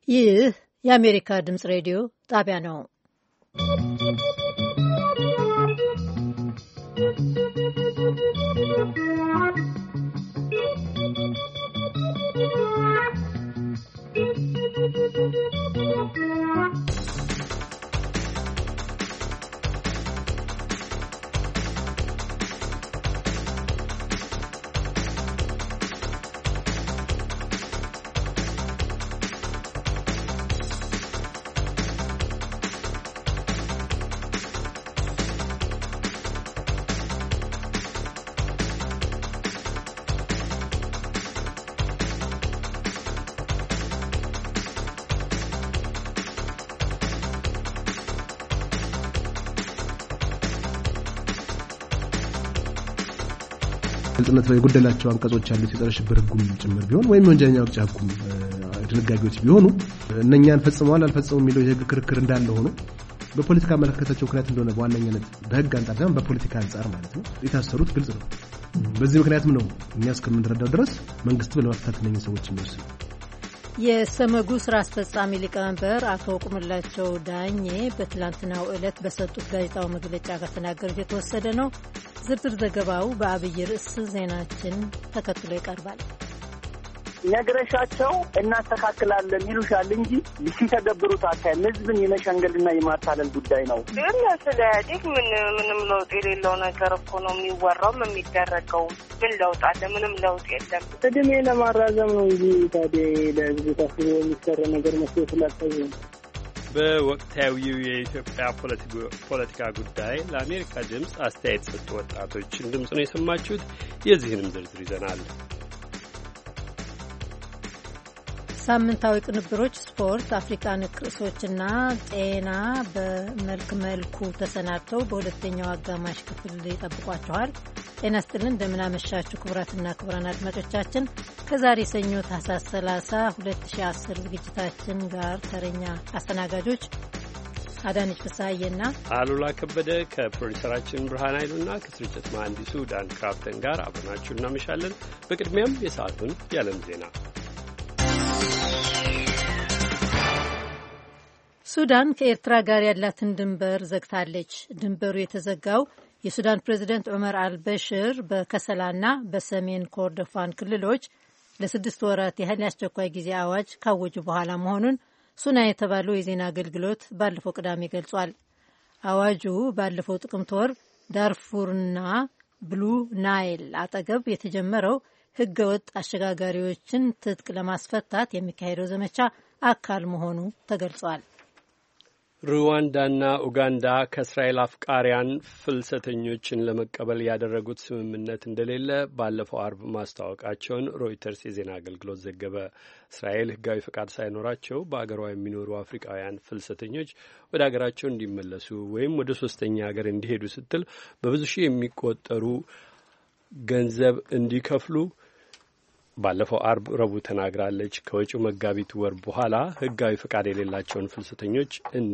ይህ የአሜሪካ ድምፅ ሬዲዮ ጣቢያ ነው። ግልጽነት የጎደላቸው አንቀጾች ያሉት የጸረ ሽብር ሕጉም ጭምር ቢሆን ወይም ወንጀለኛ መቅጫ ሕጉም ድንጋጌዎች ቢሆኑ እነኛን ፈጽመዋል አልፈጸሙም የሚለው የሕግ ክርክር እንዳለ ሆኖ በፖለቲካ አመለካከታቸው ምክንያት እንደሆነ በዋነኛነት በሕግ አንጻር ሳይሆን በፖለቲካ አንጻር ማለት ነው የታሰሩት ግልጽ ነው። በዚህ ምክንያትም ነው እኛ እስከምንረዳው ድረስ መንግስት ለመፍታት እነኝህን ሰዎች የሚወስነው። የሰመጉ ስራ አስፈጻሚ ሊቀመንበር አቶ ቁምላቸው ዳኜ በትላንትናው ዕለት በሰጡት ጋዜጣዊ መግለጫ ከተናገሩት የተወሰደ ነው። ዝርዝር ዘገባው በአብይ ርዕስ ዜናችን ተከትሎ ይቀርባል። ነገረሻቸው እናስተካክላለን ይሉሻል እንጂ ሲተገብሩት አታይም። ህዝብን የመሸንገልና የማታለል ጉዳይ ነው። ግን ስለ ኢህአዴግ ምንም ለውጥ የሌለው ነገር እኮ ነው የሚወራውም የሚደረገው። ምን ለውጥ አለ? ምንም ለውጥ የለም። እድሜ ለማራዘም ነው እንጂ ታዲያ ለህዝብ ታስቦ የሚሰራ ነገር መስሎ ስላሰቡ። በወቅታዊው የኢትዮጵያ ፖለቲካ ጉዳይ ለአሜሪካ ድምፅ አስተያየት ሰጡ ወጣቶችን ድምፅ ነው የሰማችሁት። የዚህንም ዝርዝር ይዘናል። ሳምንታዊ ቅንብሮች፣ ስፖርት፣ አፍሪካ ነክ ርዕሶችና ጤና በመልኩ ተሰናድተው በሁለተኛው አጋማሽ ክፍል ይጠብቋችኋል። ጤና ይስጥልን፣ እንደምናመሻችሁ ክቡራትና ክቡራን አድማጮቻችን ከዛሬ ሰኞ ታህሳስ 30 2010 ዝግጅታችን ጋር ተረኛ አስተናጋጆች አዳነች ፍስሐዬና አሉላ ከበደ ከፕሮዲሰራችን ብርሃን ኃይሉና ከስርጭት መሐንዲሱ ዳን ክራፍተን ጋር አብረናችሁ እናመሻለን። በቅድሚያም የሰዓቱን የዓለም ዜና። ሱዳን ከኤርትራ ጋር ያላትን ድንበር ዘግታለች። ድንበሩ የተዘጋው የሱዳን ፕሬዚደንት ዑመር አልበሽር በከሰላና በሰሜን ኮርዶፋን ክልሎች ለ6 ወራት ያህል የአስቸኳይ ጊዜ አዋጅ ካወጁ በኋላ መሆኑን ሱና የተባለው የዜና አገልግሎት ባለፈው ቅዳሜ ገልጿል። አዋጁ ባለፈው ጥቅምት ወር ዳርፉርና ብሉ ናይል አጠገብ የተጀመረው ህገወጥ አሸጋጋሪዎችን ትጥቅ ለማስፈታት የሚካሄደው ዘመቻ አካል መሆኑ ተገልጿል። ሩዋንዳና ኡጋንዳ ከእስራኤል አፍቃሪያን ፍልሰተኞችን ለመቀበል ያደረጉት ስምምነት እንደሌለ ባለፈው አርብ ማስታወቃቸውን ሮይተርስ የዜና አገልግሎት ዘገበ። እስራኤል ህጋዊ ፈቃድ ሳይኖራቸው በአገሯ የሚኖሩ አፍሪካውያን ፍልሰተኞች ወደ አገራቸው እንዲመለሱ ወይም ወደ ሶስተኛ ሀገር እንዲሄዱ ስትል በብዙ ሺህ የሚቆጠሩ ገንዘብ እንዲከፍሉ ባለፈው አርብ ረቡዕ ተናግራለች። ከወጪው መጋቢት ወር በኋላ ህጋዊ ፈቃድ የሌላቸውን ፍልሰተኞች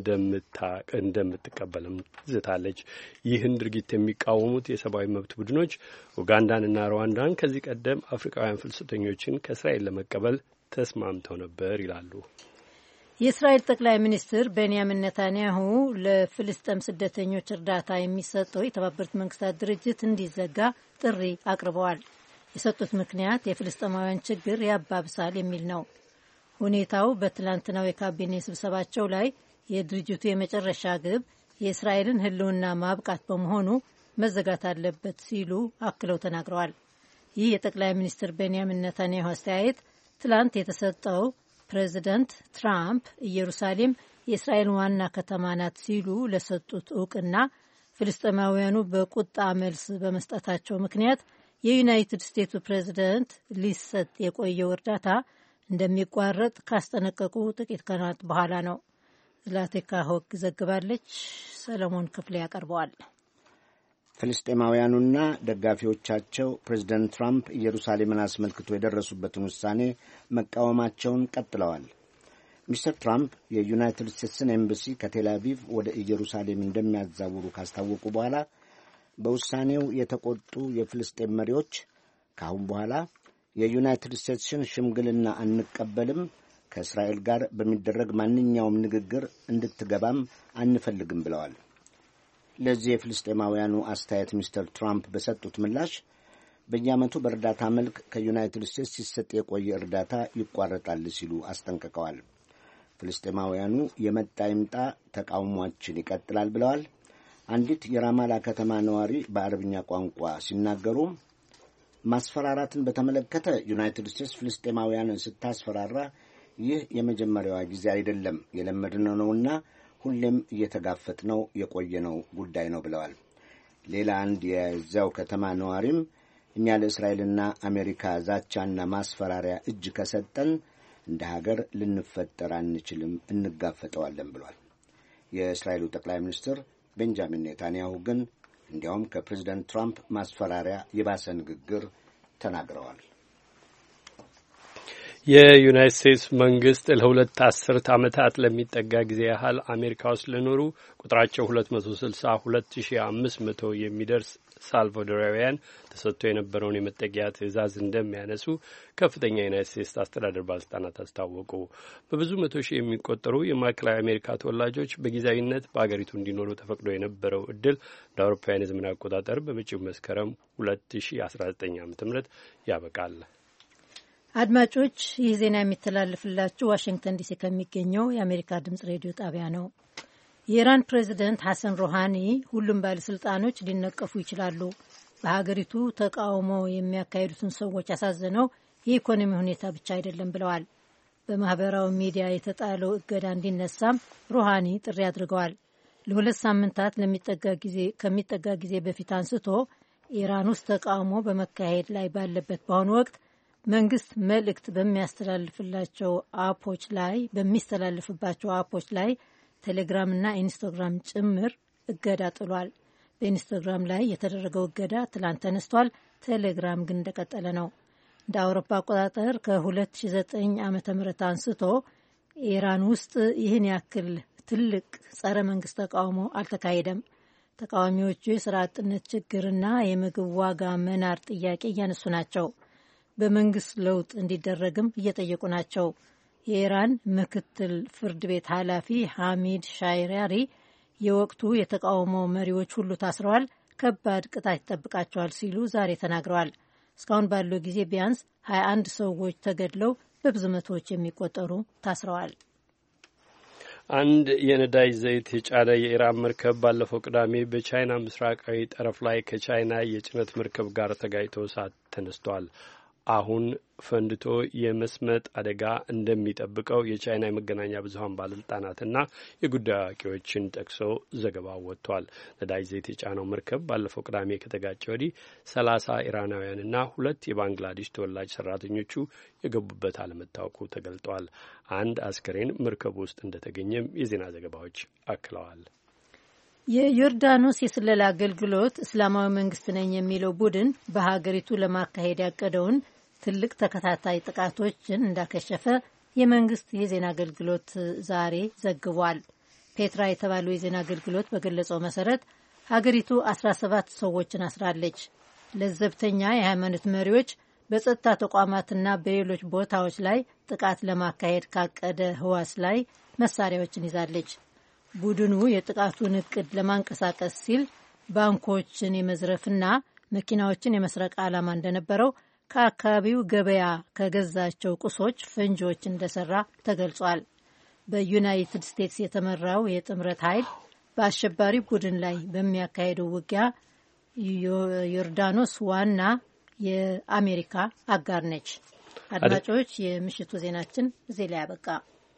እንደምትቀበልም ዝታለች። ይህን ድርጊት የሚቃወሙት የሰብአዊ መብት ቡድኖች ኡጋንዳንና ሩዋንዳን ከዚህ ቀደም አፍሪካውያን ፍልሰተኞችን ከእስራኤል ለመቀበል ተስማምተው ነበር ይላሉ። የእስራኤል ጠቅላይ ሚኒስትር ቤንያሚን ኔታንያሁ ለፍልስጤም ስደተኞች እርዳታ የሚሰጠው የተባበሩት መንግስታት ድርጅት እንዲዘጋ ጥሪ አቅርበዋል። የሰጡት ምክንያት የፍልስጤማውያን ችግር ያባብሳል የሚል ነው። ሁኔታው በትላንትናው የካቢኔ ስብሰባቸው ላይ የድርጅቱ የመጨረሻ ግብ የእስራኤልን ህልውና ማብቃት በመሆኑ መዘጋት አለበት ሲሉ አክለው ተናግረዋል። ይህ የጠቅላይ ሚኒስትር ቤንያሚን ኔታንያሁ አስተያየት ትላንት የተሰጠው ፕሬዚደንት ትራምፕ ኢየሩሳሌም የእስራኤል ዋና ከተማ ናት ሲሉ ለሰጡት እውቅና ፍልስጤማውያኑ በቁጣ መልስ በመስጠታቸው ምክንያት የዩናይትድ ስቴትሱ ፕሬዚደንት ሊሰጥ የቆየው እርዳታ እንደሚቋረጥ ካስጠነቀቁ ጥቂት ቀናት በኋላ ነው። ዝላቴካ ሆክ ዘግባለች። ሰለሞን ክፍሌ ያቀርበዋል። ፍልስጤማውያኑና ደጋፊዎቻቸው ፕሬዚደንት ትራምፕ ኢየሩሳሌምን አስመልክቶ የደረሱበትን ውሳኔ መቃወማቸውን ቀጥለዋል። ሚስተር ትራምፕ የዩናይትድ ስቴትስን ኤምባሲ ከቴል አቪቭ ወደ ኢየሩሳሌም እንደሚያዛውሩ ካስታወቁ በኋላ በውሳኔው የተቆጡ የፍልስጤም መሪዎች ከአሁን በኋላ የዩናይትድ ስቴትስን ሽምግልና አንቀበልም፣ ከእስራኤል ጋር በሚደረግ ማንኛውም ንግግር እንድትገባም አንፈልግም ብለዋል። ለዚህ የፍልስጤማውያኑ አስተያየት ሚስተር ትራምፕ በሰጡት ምላሽ በየዓመቱ በእርዳታ መልክ ከዩናይትድ ስቴትስ ሲሰጥ የቆየ እርዳታ ይቋረጣል ሲሉ አስጠንቅቀዋል። ፍልስጤማውያኑ የመጣ ይምጣ ተቃውሟችን ይቀጥላል ብለዋል። አንዲት የራማላ ከተማ ነዋሪ በአረብኛ ቋንቋ ሲናገሩ ማስፈራራትን በተመለከተ ዩናይትድ ስቴትስ ፍልስጤማውያንን ስታስፈራራ ይህ የመጀመሪያዋ ጊዜ አይደለም፣ የለመድነው ነውና ሁሌም እየተጋፈጥነው የቆየነው ጉዳይ ነው ብለዋል። ሌላ አንድ የዚያው ከተማ ነዋሪም እኛ ለእስራኤልና አሜሪካ ዛቻና ማስፈራሪያ እጅ ከሰጠን እንደ ሀገር ልንፈጠር አንችልም፣ እንጋፈጠዋለን ብሏል። የእስራኤሉ ጠቅላይ ሚኒስትር ቤንጃሚን ኔታንያሁ ግን እንዲያውም ከፕሬዝዳንት ትራምፕ ማስፈራሪያ የባሰ ንግግር ተናግረዋል። የዩናይትድ ስቴትስ መንግስት ለሁለት አስርት ዓመታት ለሚጠጋ ጊዜ ያህል አሜሪካ ውስጥ ለኖሩ ቁጥራቸው 262,500 የሚደርስ ሳልቫዶራውያን ተሰጥቶ የነበረውን የመጠጊያ ትዕዛዝ እንደሚያነሱ ከፍተኛ የዩናይትድ ስቴትስ አስተዳደር ባለስልጣናት አስታወቁ። በብዙ መቶ ሺህ የሚቆጠሩ የማዕከላዊ አሜሪካ ተወላጆች በጊዜያዊነት በአገሪቱ እንዲኖሩ ተፈቅዶ የነበረው እድል እንደ አውሮፓውያን የዘመን አቆጣጠር በመጪው መስከረም 2019 ዓ.ም ያበቃል። አድማጮች፣ ይህ ዜና የሚተላለፍላችሁ ዋሽንግተን ዲሲ ከሚገኘው የአሜሪካ ድምጽ ሬዲዮ ጣቢያ ነው። የኢራን ፕሬዚደንት ሐሰን ሮሃኒ ሁሉም ባለስልጣኖች ሊነቀፉ ይችላሉ፣ በሀገሪቱ ተቃውሞ የሚያካሂዱትን ሰዎች ያሳዘነው የኢኮኖሚ ሁኔታ ብቻ አይደለም ብለዋል። በማህበራዊ ሚዲያ የተጣለው እገዳ እንዲነሳም ሮሃኒ ጥሪ አድርገዋል። ለ2 ሳምንታት ከሚጠጋ ጊዜ በፊት አንስቶ ኢራን ውስጥ ተቃውሞ በመካሄድ ላይ ባለበት በአሁኑ ወቅት መንግስት መልእክት በሚስተላለፍባቸው አፖች ላይ ቴሌግራም እና ኢንስታግራም ጭምር እገዳ ጥሏል። በኢንስታግራም ላይ የተደረገው እገዳ ትላንት ተነስቷል። ቴሌግራም ግን እንደቀጠለ ነው። እንደ አውሮፓ አቆጣጠር ከ2009 ዓ.ም አንስቶ ኢራን ውስጥ ይህን ያክል ትልቅ ጸረ መንግስት ተቃውሞ አልተካሄደም። ተቃዋሚዎቹ የስራ አጥነት ችግርና የምግብ ዋጋ መናር ጥያቄ እያነሱ ናቸው። በመንግስት ለውጥ እንዲደረግም እየጠየቁ ናቸው። የኢራን ምክትል ፍርድ ቤት ኃላፊ ሐሚድ ሻይራሪ የወቅቱ የተቃውሞ መሪዎች ሁሉ ታስረዋል፣ ከባድ ቅጣት ይጠብቃቸዋል ሲሉ ዛሬ ተናግረዋል። እስካሁን ባለው ጊዜ ቢያንስ 21 ሰዎች ተገድለው በብዙ መቶዎች የሚቆጠሩ ታስረዋል። አንድ የነዳጅ ዘይት የጫነ የኢራን መርከብ ባለፈው ቅዳሜ በቻይና ምስራቃዊ ጠረፍ ላይ ከቻይና የጭነት መርከብ ጋር ተጋጭቶ እሳት ተነስቷል። አሁን ፈንድቶ የመስመጥ አደጋ እንደሚጠብቀው የቻይና የመገናኛ ብዙኃን ባለስልጣናትና የጉዳዩ አዋቂዎችን ጠቅሶ ዘገባው ወጥቷል። ነዳጅ ዘይት የጫነው መርከብ ባለፈው ቅዳሜ ከተጋጨ ወዲህ 30 ኢራናውያንና 2 የባንግላዴሽ ተወላጅ ሰራተኞቹ የገቡበት አለመታወቁ ተገልጧል። አንድ አስከሬን መርከቡ ውስጥ እንደተገኘም የዜና ዘገባዎች አክለዋል። የዮርዳኖስ የስለላ አገልግሎት እስላማዊ መንግስት ነኝ የሚለው ቡድን በሀገሪቱ ለማካሄድ ያቀደውን ትልቅ ተከታታይ ጥቃቶችን እንዳከሸፈ የመንግስት የዜና አገልግሎት ዛሬ ዘግቧል። ፔትራ የተባለው የዜና አገልግሎት በገለጸው መሰረት ሀገሪቱ 17 ሰዎችን አስራለች። ለዘብተኛ የሃይማኖት መሪዎች በጸጥታ ተቋማትና በሌሎች ቦታዎች ላይ ጥቃት ለማካሄድ ካቀደ ህዋስ ላይ መሳሪያዎችን ይዛለች። ቡድኑ የጥቃቱን እቅድ ለማንቀሳቀስ ሲል ባንኮችን የመዝረፍና መኪናዎችን የመስረቅ ዓላማ እንደነበረው ከአካባቢው ገበያ ከገዛቸው ቁሶች ፈንጂዎች እንደሰራ ተገልጿል። በዩናይትድ ስቴትስ የተመራው የጥምረት ኃይል በአሸባሪ ቡድን ላይ በሚያካሄደው ውጊያ ዮርዳኖስ ዋና የአሜሪካ አጋር ነች። አድማጮች፣ የምሽቱ ዜናችን እዚህ ላይ ያበቃ።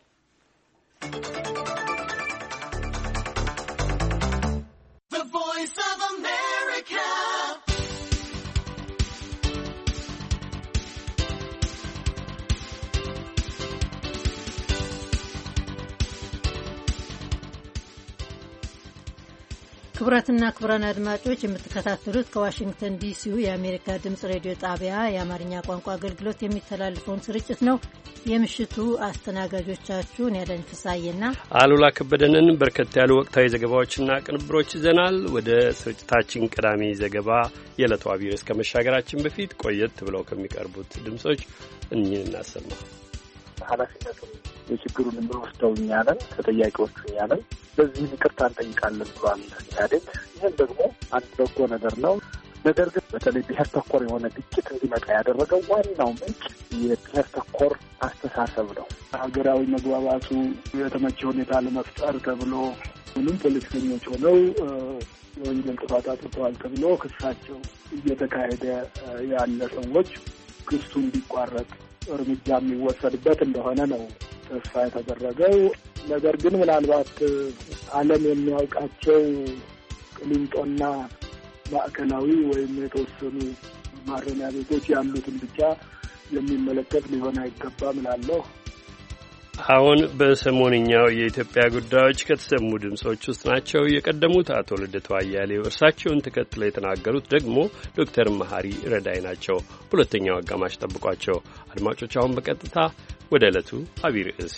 ክቡራትና ክቡራን አድማጮች የምትከታተሉት ከዋሽንግተን ዲሲው የአሜሪካ ድምጽ ሬዲዮ ጣቢያ የአማርኛ ቋንቋ አገልግሎት የሚተላለፈውን ስርጭት ነው። የምሽቱ አስተናጋጆቻችሁን ያለን ፍሳዬና አሉላ ከበደንን። በርከት ያሉ ወቅታዊ ዘገባዎችና ቅንብሮች ይዘናል። ወደ ስርጭታችን ቀዳሚ ዘገባ የዕለቱ አብይ ርዕስ ከመሻገራችን በፊት ቆየት ብለው ከሚቀርቡት ድምጾች እኚህን እናሰማ። ኃላፊነቱን የችግሩን የሚወስደው እኛ ነን፣ ተጠያቂዎቹ እኛ ነን። በዚህም ይቅርታ እንጠይቃለን ብሏል ኢህአዴግ። ይህም ደግሞ አንድ በጎ ነገር ነው። ነገር ግን በተለይ ብሔር ተኮር የሆነ ግጭት እንዲመጣ ያደረገው ዋናው ምንጭ የብሔር ተኮር አስተሳሰብ ነው። ሀገራዊ መግባባቱ የተመቸ ሁኔታ ለመፍጠር ተብሎ ሁሉም ፖለቲከኞች ሆነው ወንጀል ጥፋት አጥፍተዋል ተብሎ ክሳቸው እየተካሄደ ያለ ሰዎች ክሱ እንዲቋረጥ እርምጃ የሚወሰድበት እንደሆነ ነው ተስፋ የተደረገው። ነገር ግን ምናልባት ዓለም የሚያውቃቸው ቅሊንጦና ማዕከላዊ ወይም የተወሰኑ ማረሚያ ቤቶች ያሉትን ብቻ የሚመለከት ሊሆን አይገባም እላለሁ። አሁን በሰሞንኛው የኢትዮጵያ ጉዳዮች ከተሰሙ ድምጾች ውስጥ ናቸው። የቀደሙት አቶ ልደቱ አያሌው፣ እርሳቸውን ተከትለው የተናገሩት ደግሞ ዶክተር መሐሪ ረዳይ ናቸው። ሁለተኛው አጋማሽ ጠብቋቸው አድማጮች። አሁን በቀጥታ ወደ ዕለቱ አብይ ርዕስ።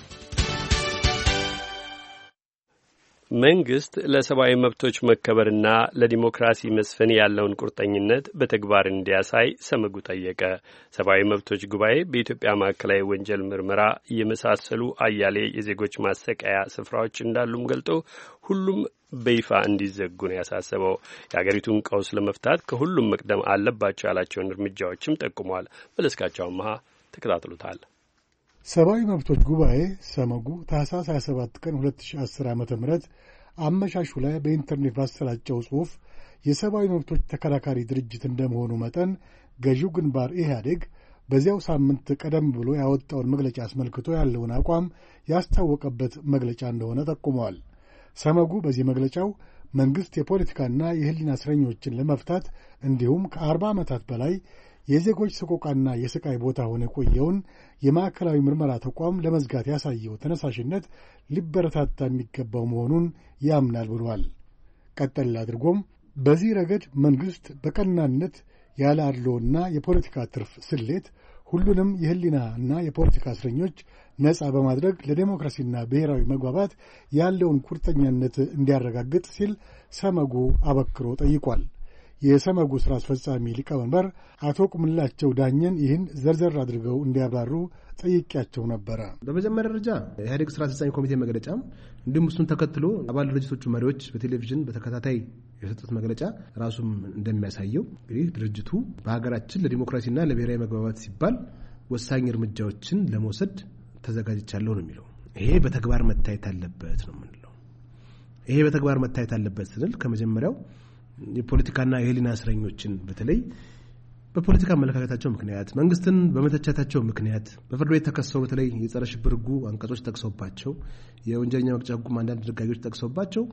መንግስት ለሰብአዊ መብቶች መከበርና ለዲሞክራሲ መስፈን ያለውን ቁርጠኝነት በተግባር እንዲያሳይ ሰመጉ ጠየቀ። ሰብአዊ መብቶች ጉባኤ በኢትዮጵያ ማዕከላዊ ወንጀል ምርመራ የመሳሰሉ አያሌ የዜጎች ማሰቃያ ስፍራዎች እንዳሉም ገልጦ ሁሉም በይፋ እንዲዘጉ ነው ያሳሰበው። የአገሪቱን ቀውስ ለመፍታት ከሁሉም መቅደም አለባቸው ያላቸውን እርምጃዎችም ጠቁሟል። መለስካቸው አመሃ ተከታትሎታል። ሰብአዊ መብቶች ጉባኤ ሰመጉ ታህሳስ 27 ቀን 2010 ዓ.ም አመሻሹ ላይ በኢንተርኔት ባሰራጨው ጽሑፍ የሰብአዊ መብቶች ተከራካሪ ድርጅት እንደመሆኑ መጠን ገዢው ግንባር ኢህአዴግ በዚያው ሳምንት ቀደም ብሎ ያወጣውን መግለጫ አስመልክቶ ያለውን አቋም ያስታወቀበት መግለጫ እንደሆነ ጠቁመዋል። ሰመጉ በዚህ መግለጫው መንግሥት የፖለቲካና የሕሊና እስረኞችን ለመፍታት እንዲሁም ከ40 ዓመታት በላይ የዜጎች ሰቆቃና የስቃይ ቦታ ሆነ የቆየውን የማዕከላዊ ምርመራ ተቋም ለመዝጋት ያሳየው ተነሳሽነት ሊበረታታ የሚገባው መሆኑን ያምናል ብሏል። ቀጠል አድርጎም በዚህ ረገድ መንግሥት በቀናነት ያለ አድሎና የፖለቲካ ትርፍ ስሌት ሁሉንም የሕሊናና የፖለቲካ እስረኞች ነጻ በማድረግ ለዴሞክራሲና ብሔራዊ መግባባት ያለውን ቁርጠኛነት እንዲያረጋግጥ ሲል ሰመጉ አበክሮ ጠይቋል። የሰመጉ ሥራ አስፈጻሚ ሊቀመንበር አቶ ቁምላቸው ዳኘን ይህን ዘርዘር አድርገው እንዲያብራሩ ጠይቄያቸው ነበረ። በመጀመሪያ ደረጃ የኢህአዴግ ሥራ አስፈጻሚ ኮሚቴ መግለጫም እንዲሁም እሱን ተከትሎ አባል ድርጅቶቹ መሪዎች በቴሌቪዥን በተከታታይ የሰጡት መግለጫ ራሱም እንደሚያሳየው እንግዲህ ድርጅቱ በሀገራችን ለዲሞክራሲና ለብሔራዊ መግባባት ሲባል ወሳኝ እርምጃዎችን ለመውሰድ ተዘጋጅቻለሁ ነው የሚለው። ይሄ በተግባር መታየት አለበት ነው የምንለው። ይሄ በተግባር መታየት አለበት ስንል ከመጀመሪያው የፖለቲካና የሕሊና እስረኞችን በተለይ በፖለቲካ አመለካከታቸው ምክንያት መንግስትን በመተቻታቸው ምክንያት በፍርድ ቤት ተከሰው በተለይ የጸረ ሽብር ሕጉ አንቀጾች ጠቅሰውባቸው የወንጀለኛ መቅጫ ሕጉም አንዳንድ ድንጋጌዎች ጠቅሰውባቸው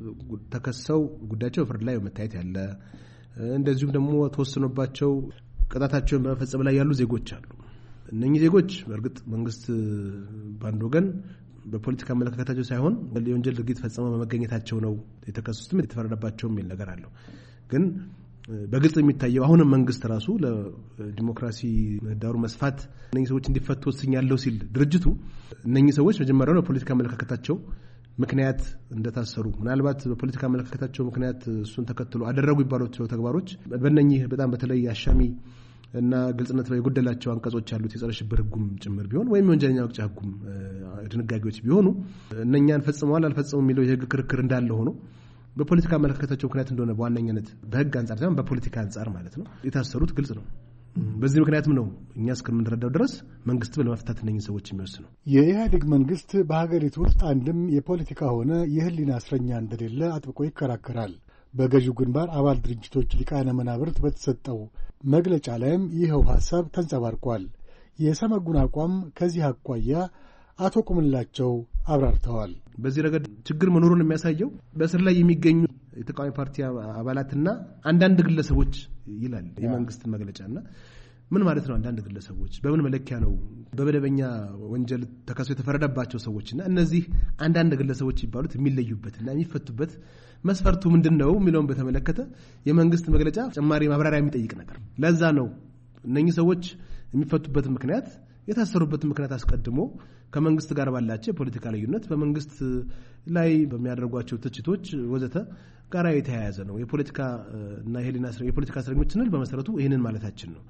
ተከሰው ጉዳያቸው በፍርድ ላይ በመታየት ያለ እንደዚሁም ደግሞ ተወስኖባቸው ቅጣታቸውን በመፈጸም ላይ ያሉ ዜጎች አሉ። እነኚህ ዜጎች በእርግጥ መንግስት በአንድ ወገን በፖለቲካ አመለካከታቸው ሳይሆን የወንጀል ድርጊት ፈጽመው በመገኘታቸው ነው የተከሰሱትም የተፈረደባቸው የሚል ነገር አለው። ግን በግልጽ የሚታየው አሁንም መንግስት ራሱ ለዲሞክራሲ ምህዳሩ መስፋት እነኚህ ሰዎች እንዲፈቱ ወስኛለሁ ሲል ድርጅቱ እነኚህ ሰዎች መጀመሪያው በፖለቲካ አመለካከታቸው ምክንያት እንደታሰሩ ምናልባት በፖለቲካ አመለካከታቸው ምክንያት እሱን ተከትሎ አደረጉ ይባሉት ተግባሮች በእነኚህ በጣም በተለይ አሻሚ እና ግልጽነት የጎደላቸው አንቀጾች ያሉት የጸረ ሽብር ሕጉም ጭምር ቢሆን ወይም የወንጀለኛ መቅጫ ሕጉም ድንጋጌዎች ቢሆኑ እነኛን ፈጽመዋል አልፈጸሙም የሚለው የሕግ ክርክር እንዳለ ሆኖ በፖለቲካ አመለካከታቸው ምክንያት እንደሆነ በዋነኝነት በሕግ አንጻር ሳይሆን በፖለቲካ አንጻር ማለት ነው የታሰሩት ግልጽ ነው። በዚህ ምክንያትም ነው እኛ እስከምንረዳው ድረስ መንግስት ለመፍታት እነኚህ ሰዎች የሚወስነው። የኢህአዴግ መንግስት በሀገሪቱ ውስጥ አንድም የፖለቲካ ሆነ የሕሊና እስረኛ እንደሌለ አጥብቆ ይከራከራል። በገዢው ግንባር አባል ድርጅቶች ሊቃነ መናብርት በተሰጠው መግለጫ ላይም ይኸው ሐሳብ ተንጸባርቋል። የሰመጉን አቋም ከዚህ አኳያ አቶ ቁምላቸው አብራርተዋል። በዚህ ረገድ ችግር መኖሩን የሚያሳየው በእስር ላይ የሚገኙ የተቃዋሚ ፓርቲ አባላትና አንዳንድ ግለሰቦች ይላል የመንግስት መግለጫና ምን ማለት ነው? አንዳንድ ግለሰቦች በምን መለኪያ ነው በመደበኛ ወንጀል ተከሰው የተፈረደባቸው ሰዎችና እነዚህ አንዳንድ ግለሰቦች ይባሉት የሚለዩበትና የሚፈቱበት መስፈርቱ ምንድነው የሚለውን በተመለከተ የመንግስት መግለጫ ተጨማሪ ማብራሪያ የሚጠይቅ ነገር። ለዛ ነው እነኚህ ሰዎች የሚፈቱበት ምክንያት የታሰሩበት ምክንያት አስቀድሞ ከመንግስት ጋር ባላቸው የፖለቲካ ልዩነት በመንግስት ላይ በሚያደርጓቸው ትችቶች ወዘተ ጋር የተያያዘ ነው። የፖለቲካ እና የሕሊና የፖለቲካ እስረኞች ስንል በመሰረቱ ይህንን ማለታችን ነው።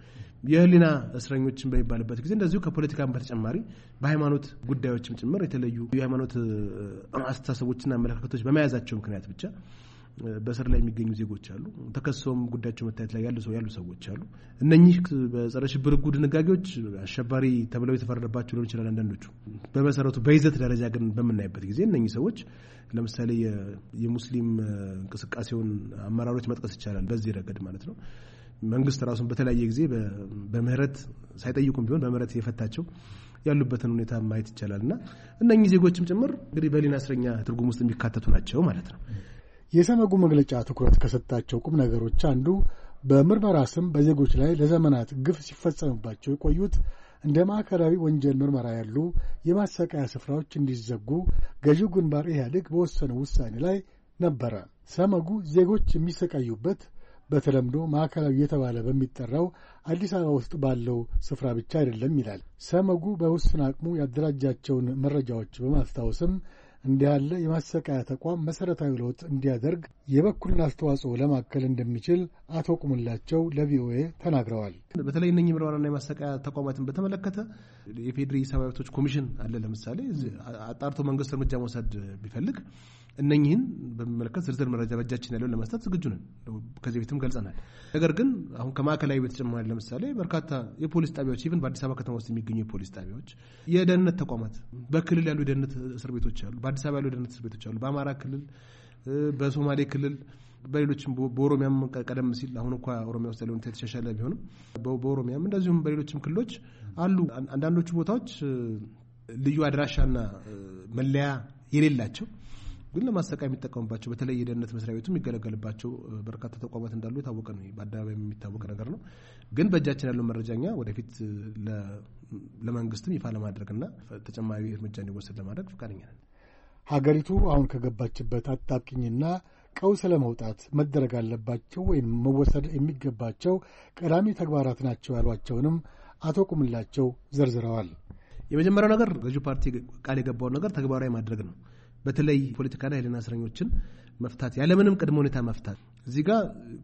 የህሊና እስረኞችን በሚባልበት ጊዜ እንደዚሁ ከፖለቲካም በተጨማሪ በሃይማኖት ጉዳዮችም ጭምር የተለዩ የሃይማኖት አስተሳሰቦችና አመለካከቶች በመያዛቸው ምክንያት ብቻ በስር ላይ የሚገኙ ዜጎች አሉ። ተከሰውም ጉዳያቸው መታየት ላይ ያሉ ሰዎች አሉ። እነኚህ በጸረ ሽብር ሕጉ ድንጋጌዎች አሸባሪ ተብለው የተፈረደባቸው ሊሆን ይችላል አንዳንዶቹ። በመሰረቱ በይዘት ደረጃ ግን በምናይበት ጊዜ እነኚህ ሰዎች ለምሳሌ የሙስሊም እንቅስቃሴውን አመራሮች መጥቀስ ይቻላል። በዚህ ረገድ ማለት ነው መንግስት ራሱን በተለያየ ጊዜ በምህረት ሳይጠይቁም ቢሆን በምህረት የፈታቸው ያሉበትን ሁኔታ ማየት ይቻላልና እነኚህ ዜጎችም ጭምር እንግዲህ በህሊና እስረኛ ትርጉም ውስጥ የሚካተቱ ናቸው ማለት ነው። የሰመጉ መግለጫ ትኩረት ከሰጣቸው ቁም ነገሮች አንዱ በምርመራ ስም በዜጎች ላይ ለዘመናት ግፍ ሲፈጸምባቸው የቆዩት እንደ ማዕከላዊ ወንጀል ምርመራ ያሉ የማሰቃያ ስፍራዎች እንዲዘጉ ገዢው ግንባር ኢህአዴግ በወሰነው ውሳኔ ላይ ነበረ። ሰመጉ ዜጎች የሚሰቃዩበት በተለምዶ ማዕከላዊ የተባለ በሚጠራው አዲስ አበባ ውስጥ ባለው ስፍራ ብቻ አይደለም ይላል። ሰመጉ በውስን አቅሙ ያደራጃቸውን መረጃዎች በማስታወስም እንዲህ ያለ የማሰቃያ ተቋም መሰረታዊ ለውጥ እንዲያደርግ የበኩልን አስተዋጽኦ ለማከል እንደሚችል አቶ ቁምላቸው ለቪኦኤ ተናግረዋል። በተለይ እነኚህ ምርመራና የማሰቃያ ተቋማትን በተመለከተ የፌዴሪ ሰብአዊ መብቶች ኮሚሽን አለ። ለምሳሌ አጣርቶ መንግስት እርምጃ መውሰድ ቢፈልግ እነኚህን በሚመለከት ዝርዝር መረጃ በእጃችን ያለውን ለመስጠት ዝግጁ ነን። ከዚህ በፊትም ገልጸናል። ነገር ግን አሁን ከማዕከላዊ በተጨማሪ ለምሳሌ በርካታ የፖሊስ ጣቢያዎች ኢቭን በአዲስ አበባ ከተማ ውስጥ የሚገኙ የፖሊስ ጣቢያዎች፣ የደህንነት ተቋማት፣ በክልል ያሉ የደህንነት እስር ቤቶች አሉ፣ በአዲስ አበባ ያሉ የደህንነት እስር ቤቶች አሉ፣ በአማራ ክልል፣ በሶማሌ ክልል፣ በሌሎችም በኦሮሚያም ቀደም ሲል አሁን እንኳን ኦሮሚያ ውስጥ ያለው የተሻሻለ ቢሆንም በኦሮሚያም እንደዚሁም በሌሎችም ክልሎች አሉ። አንዳንዶቹ ቦታዎች ልዩ አድራሻና መለያ የሌላቸው ግን ለማሰቃያ የሚጠቀሙባቸው በተለይ የደህንነት መስሪያ ቤቱ የሚገለገልባቸው በርካታ ተቋማት እንዳሉ የታወቀ ነው። በአደባባይ የሚታወቅ ነገር ነው። ግን በእጃችን ያለው መረጃኛ ወደፊት ለመንግስትም ይፋ ለማድረግና ተጨማሪ እርምጃ እንዲወሰድ ለማድረግ ፈቃደኛ ነን። ሀገሪቱ አሁን ከገባችበት አጣብቂኝና ቀውስ ለመውጣት መደረግ አለባቸው ወይም መወሰድ የሚገባቸው ቀዳሚ ተግባራት ናቸው ያሏቸውንም አቶ ቁምላቸው ዘርዝረዋል። የመጀመሪያው ነገር ገዢው ፓርቲ ቃል የገባውን ነገር ተግባራዊ ማድረግ ነው። በተለይ ፖለቲካና የህሊና እስረኞችን መፍታት ያለምንም ቅድመ ሁኔታ መፍታት። እዚህ ጋር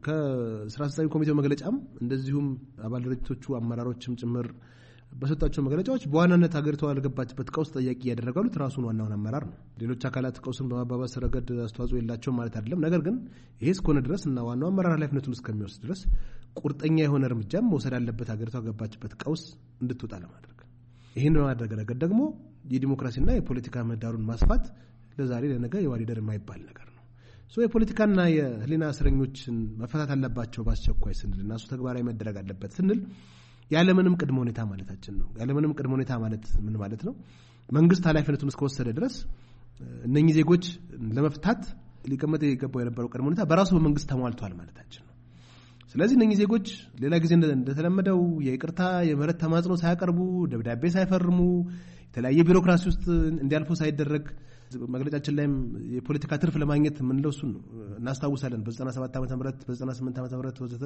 ከስራ አስፈጻሚ ኮሚቴው መግለጫም እንደዚሁም አባል ድርጅቶቹ አመራሮችም ጭምር በሰጣቸው መግለጫዎች በዋናነት ሀገሪቷ ያልገባችበት ቀውስ ጠያቂ ያደረጋሉት ራሱን ዋናውን አመራር ነው። ሌሎች አካላት ቀውስን በማባባስ ረገድ አስተዋጽኦ የላቸውም ማለት አይደለም። ነገር ግን ይሄ እስከሆነ ድረስ እና ዋናው አመራር ኃላፊነቱን እስከሚወስድ ድረስ ቁርጠኛ የሆነ እርምጃም መውሰድ አለበት ሀገሪቷ ገባችበት ቀውስ እንድትወጣ ለማድረግ። ይህን በማድረግ ረገድ ደግሞ የዲሞክራሲና የፖለቲካ ምህዳሩን ማስፋት ለዛሬ ለነገ የዋሊደር የማይባል ነገር ነው። የፖለቲካና የህሊና እስረኞችን መፈታት አለባቸው በአስቸኳይ ስንል እና እሱ ተግባራዊ መደረግ አለበት ስንል ያለምንም ቅድመ ሁኔታ ማለታችን ነው። ያለምንም ቅድመ ሁኔታ ማለት ምን ማለት ነው? መንግስት ኃላፊነቱን እስከወሰደ ድረስ እነኚህ ዜጎች ለመፍታት ሊቀመጥ የገባው የነበረው ቅድመ ሁኔታ በራሱ በመንግስት ተሟልቷል ማለታችን ነው። ስለዚህ እነኚህ ዜጎች ሌላ ጊዜ እንደተለመደው የይቅርታ የምህረት ተማጽኖ ሳያቀርቡ ደብዳቤ ሳይፈርሙ የተለያየ ቢሮክራሲ ውስጥ እንዲያልፉ ሳይደረግ መግለጫችን ላይም የፖለቲካ ትርፍ ለማግኘት የምንለው እሱን ነው እናስታውሳለን። በ97 ዓመተ ምህረት በ98 ዓመተ ምህረት ወዘተ